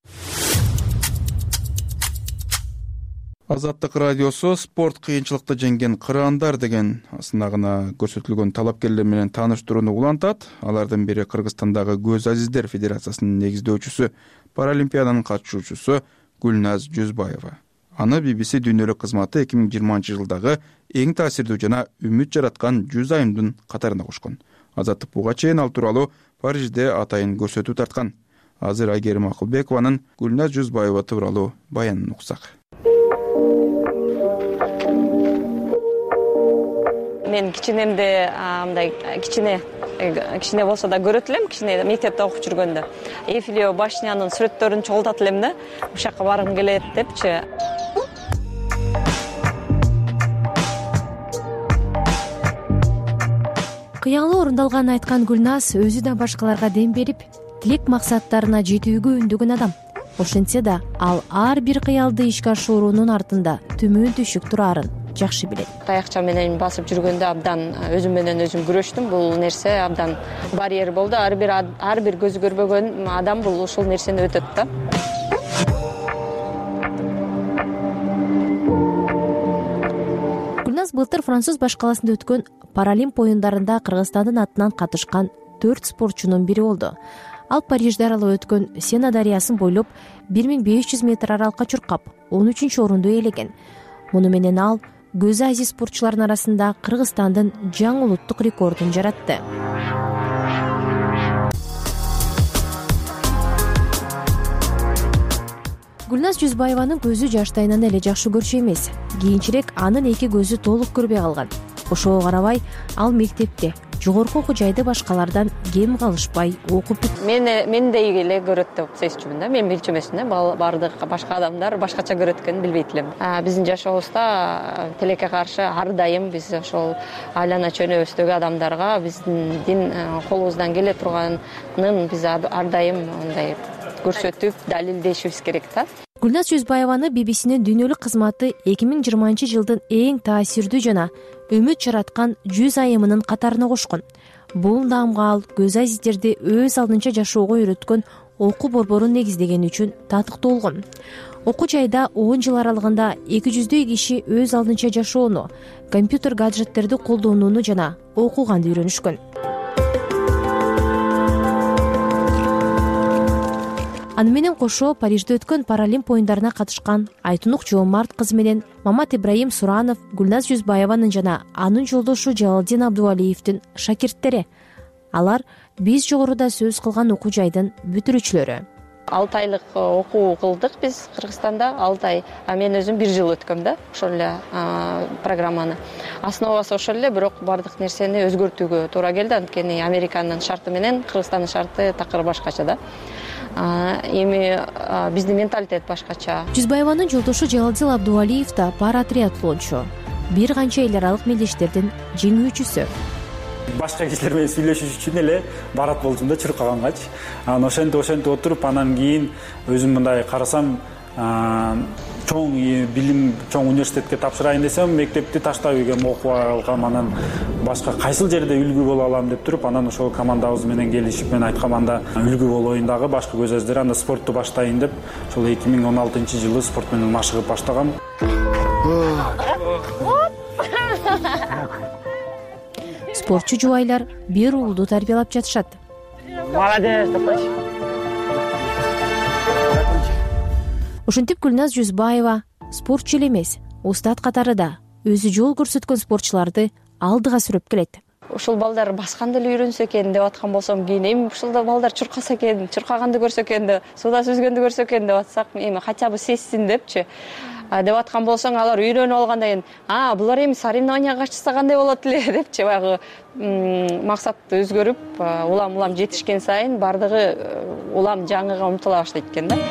S2: Азаттык радиосу спорт кыйынчылыкты жеңген кыраандар деген сынагына көрсөтүлгөн талапкерлер менен тааныштырууну улантат. Алардын бири Кыргызстандагы Көз Азиздер Федерациясынын негиздөөчүсү, паралимпиаданын катышуучусу Гүлназ Жүзбаева. Аны би би си дүйнөлүк кызматы эки миң жыйырманчы жылдагы эң таасирдүү жана үмүт жараткан жүз айымдын катарына кошкон. Азаттык буга чейин ал тууралуу Парижде атайын көрсөтүү тарткан. Азыр Айгерим Акылбекованын Гүлназ Жүзбаева тууралуу баянын уксак.
S14: Мен кичинемде мындай кичине кичине болсо да көрөт элем, кичине мектепте окуп жүргөндө Эйфелева башнянын сүрөттөрүн чогултат элем да, ушакка баргым келет депчи.
S15: Кыялы орундалганын айткан Гүлназ өзү да башкаларга дем берип, тилек максаттарына жетүүгө үндөгөн адам. Ошентсе да, ал ар бир кыялды ишке ашыруунун артында төмөн түшүк турарын жакшы билет.
S14: Таякча менен басып жүргөндө абдан өзүм менен өзүм күрөштүм. Бул нерсе абдан барьер болду. Ар бир ар бир көзү көрбөгөн адам бул ушул нерсени өтөт да.
S15: Гүлназ былтыр Француз баш каласында өткөн Паралимп оюндарында Кыргызстандын атынан катышкан төрт спортчунун бири болду. Ал Парижде аралап өткөн Сена дарыясын бойлоп бир миң беш жүз метр аралыкка чуркап, он үчүнчү орунду ээлеген. Муну менен ал Көз Азиз спортчулардын арасында Кыргызстандын жаңы улуттук рекордун жаратты. Гүлназ Жүзбаеванын көзү жаштайынан эле жакшы көрчү эмес. Кийинчерээк анын эки көзү толук көрбөй калган. Ошого карабай, ал мектепте, жогорку окуу жайды башкалардан кем калышпай окуп.
S14: Мен мендей эле көрөт деп сезчүмүн да. Мен билчү эмесмин да. Бардык башка адамдар башкача көрөт экенин билбейт элем. Биздин жашообузда тилекке каршы ар дайым биз ошол айлана чөнөбүздөгү адамдарга биздин дин колубуздан келе турганын биз ар дайым мындай көрсөтүп, далилдешибиз керек да.
S15: Гүлназ Жүзбаеваны би би синин дүйнөлүк кызматы эки миң жыйырманчы жылдын эң таасирдүү жана үмүт жараткан жүз айымынын катарына кошкон. Бул наамга ал Көз Азиздерди өз алдынча жашоого үйрөткөн окуу борборун негиздегени үчүн татыктуу болгон. Окуу жайда он жыл аралыгында эки жүздөй киши өз алдынча жашоону, компьютер гаджеттерди колдонууну жана окуганды үйрөнүшкөн. Аны менен кошо Парижде өткөн Паралимп оюндарына катышкан Айтунук Жоомарт кызы менен Мамат Ибраим Суранов Гүлназ Жүзбаеванын жана анын жолдошу Жалалдин Абдувалиевдин шакирттери. Алар биз жогоруда сөз кылган окуу жайдын бүтүрүүчүлөрү.
S14: алты айлык окуу кылдык биз Кыргызстанда. алты ай. А мен өзүм бир жыл өткөм да, ошол эле программаны. Основасы ошол эле, бирок бардык нерсени өзгөртүүгө туура келди. Анткени Американын шарты менен Кыргызстандын шарты такыр башкача да. Эми биздин менталитет башкача.
S15: Жүзбаеванын жолдошу Жалалдин Абдувалиев да пара триатлончу. Бир канча эл аралык мелдештердин жеңүүчүсү.
S16: Башка кишилер менен сүйлөшүш үчүн эле барат болдум да чуркагангач. Анан ошентип ошентип отуруп анан кийин өзүм мындай карасам, чоң билим, чоң университетке тапшырайын десем, мектепти таштап ийгем, окуп алгам. Анан башка кайсыл жерде үлгү боло алам деп туруп, анан ошол командабыз менен келишип мен айткам, анда үлгү болоюн дагы башка Көз Азиздер, анда спортту баштайын деп, ошол эки миң он алтынчы жылы спорт менен машыгып баштагам.
S15: Спортчу жубайлар бир уулду тарбиялап жатышат.
S14: Молодец, топочи.
S15: Ошентип Гүлназ Жүзбаева спортчу эле эмес, устат катарында өзү жол көрсөткөн спортчуларды алдыга сүрөп келет.
S14: Ушул балдар басканды эле үйрөнсө экен деп аткан болсом, кийин эми ушул балдар чуркаса экен, чуркаганды көрсө экен да, суда сүзгөндү көрсө экен деп атсак, эми хотя бы сезсин депчи деп аткан болсоң, алар үйрөнүп алгандан кийин, а, булар эми соревнованияга катышса кандай болот эле депчи баягы максатты өзгөрүп, улам-улам жетишкен сайын бардыгы улам жаңыга умтула баштайт экен да.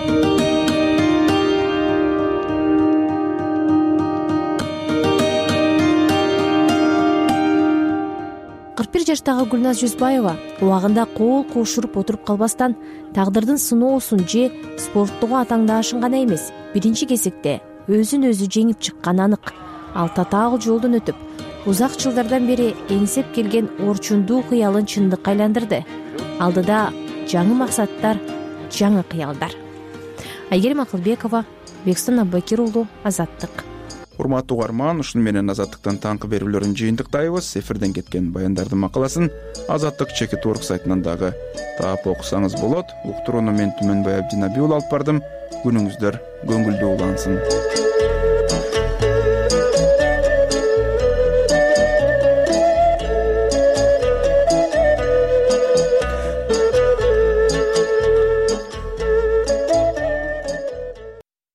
S15: бир жаштагы Гүлназ Жүзбаева убагында кол кошуруп отуруп калбастан тагдырдын сыноосун же спорттогу атаңдаашын гана эмес, биринчи кезекте өзүн өзү жеңип чыкканы анык. Ал татаал жолдон өтүп, узак жылдардан бери эңсеп келген орчундуу кыялын чындыкка айландырды. Алдыда жаңы максаттар, жаңы кыялдар. Айгерим Акылбекова, Бекстан Аббакир уулу, Азаттык.
S2: Урматтуу угарман, ушуну менен Азаттыктын таңкы берүүлөрүн жыйынтыктайбыз. Эфирден кеткен баяндардын макаласын Азаттык чекит орг сайтынан дагы таап окусаңыз болот. Уктурууну мен Түмөнбай Абдинабиул алып бардым. Күнүңүздөр көңүлдүү улансын.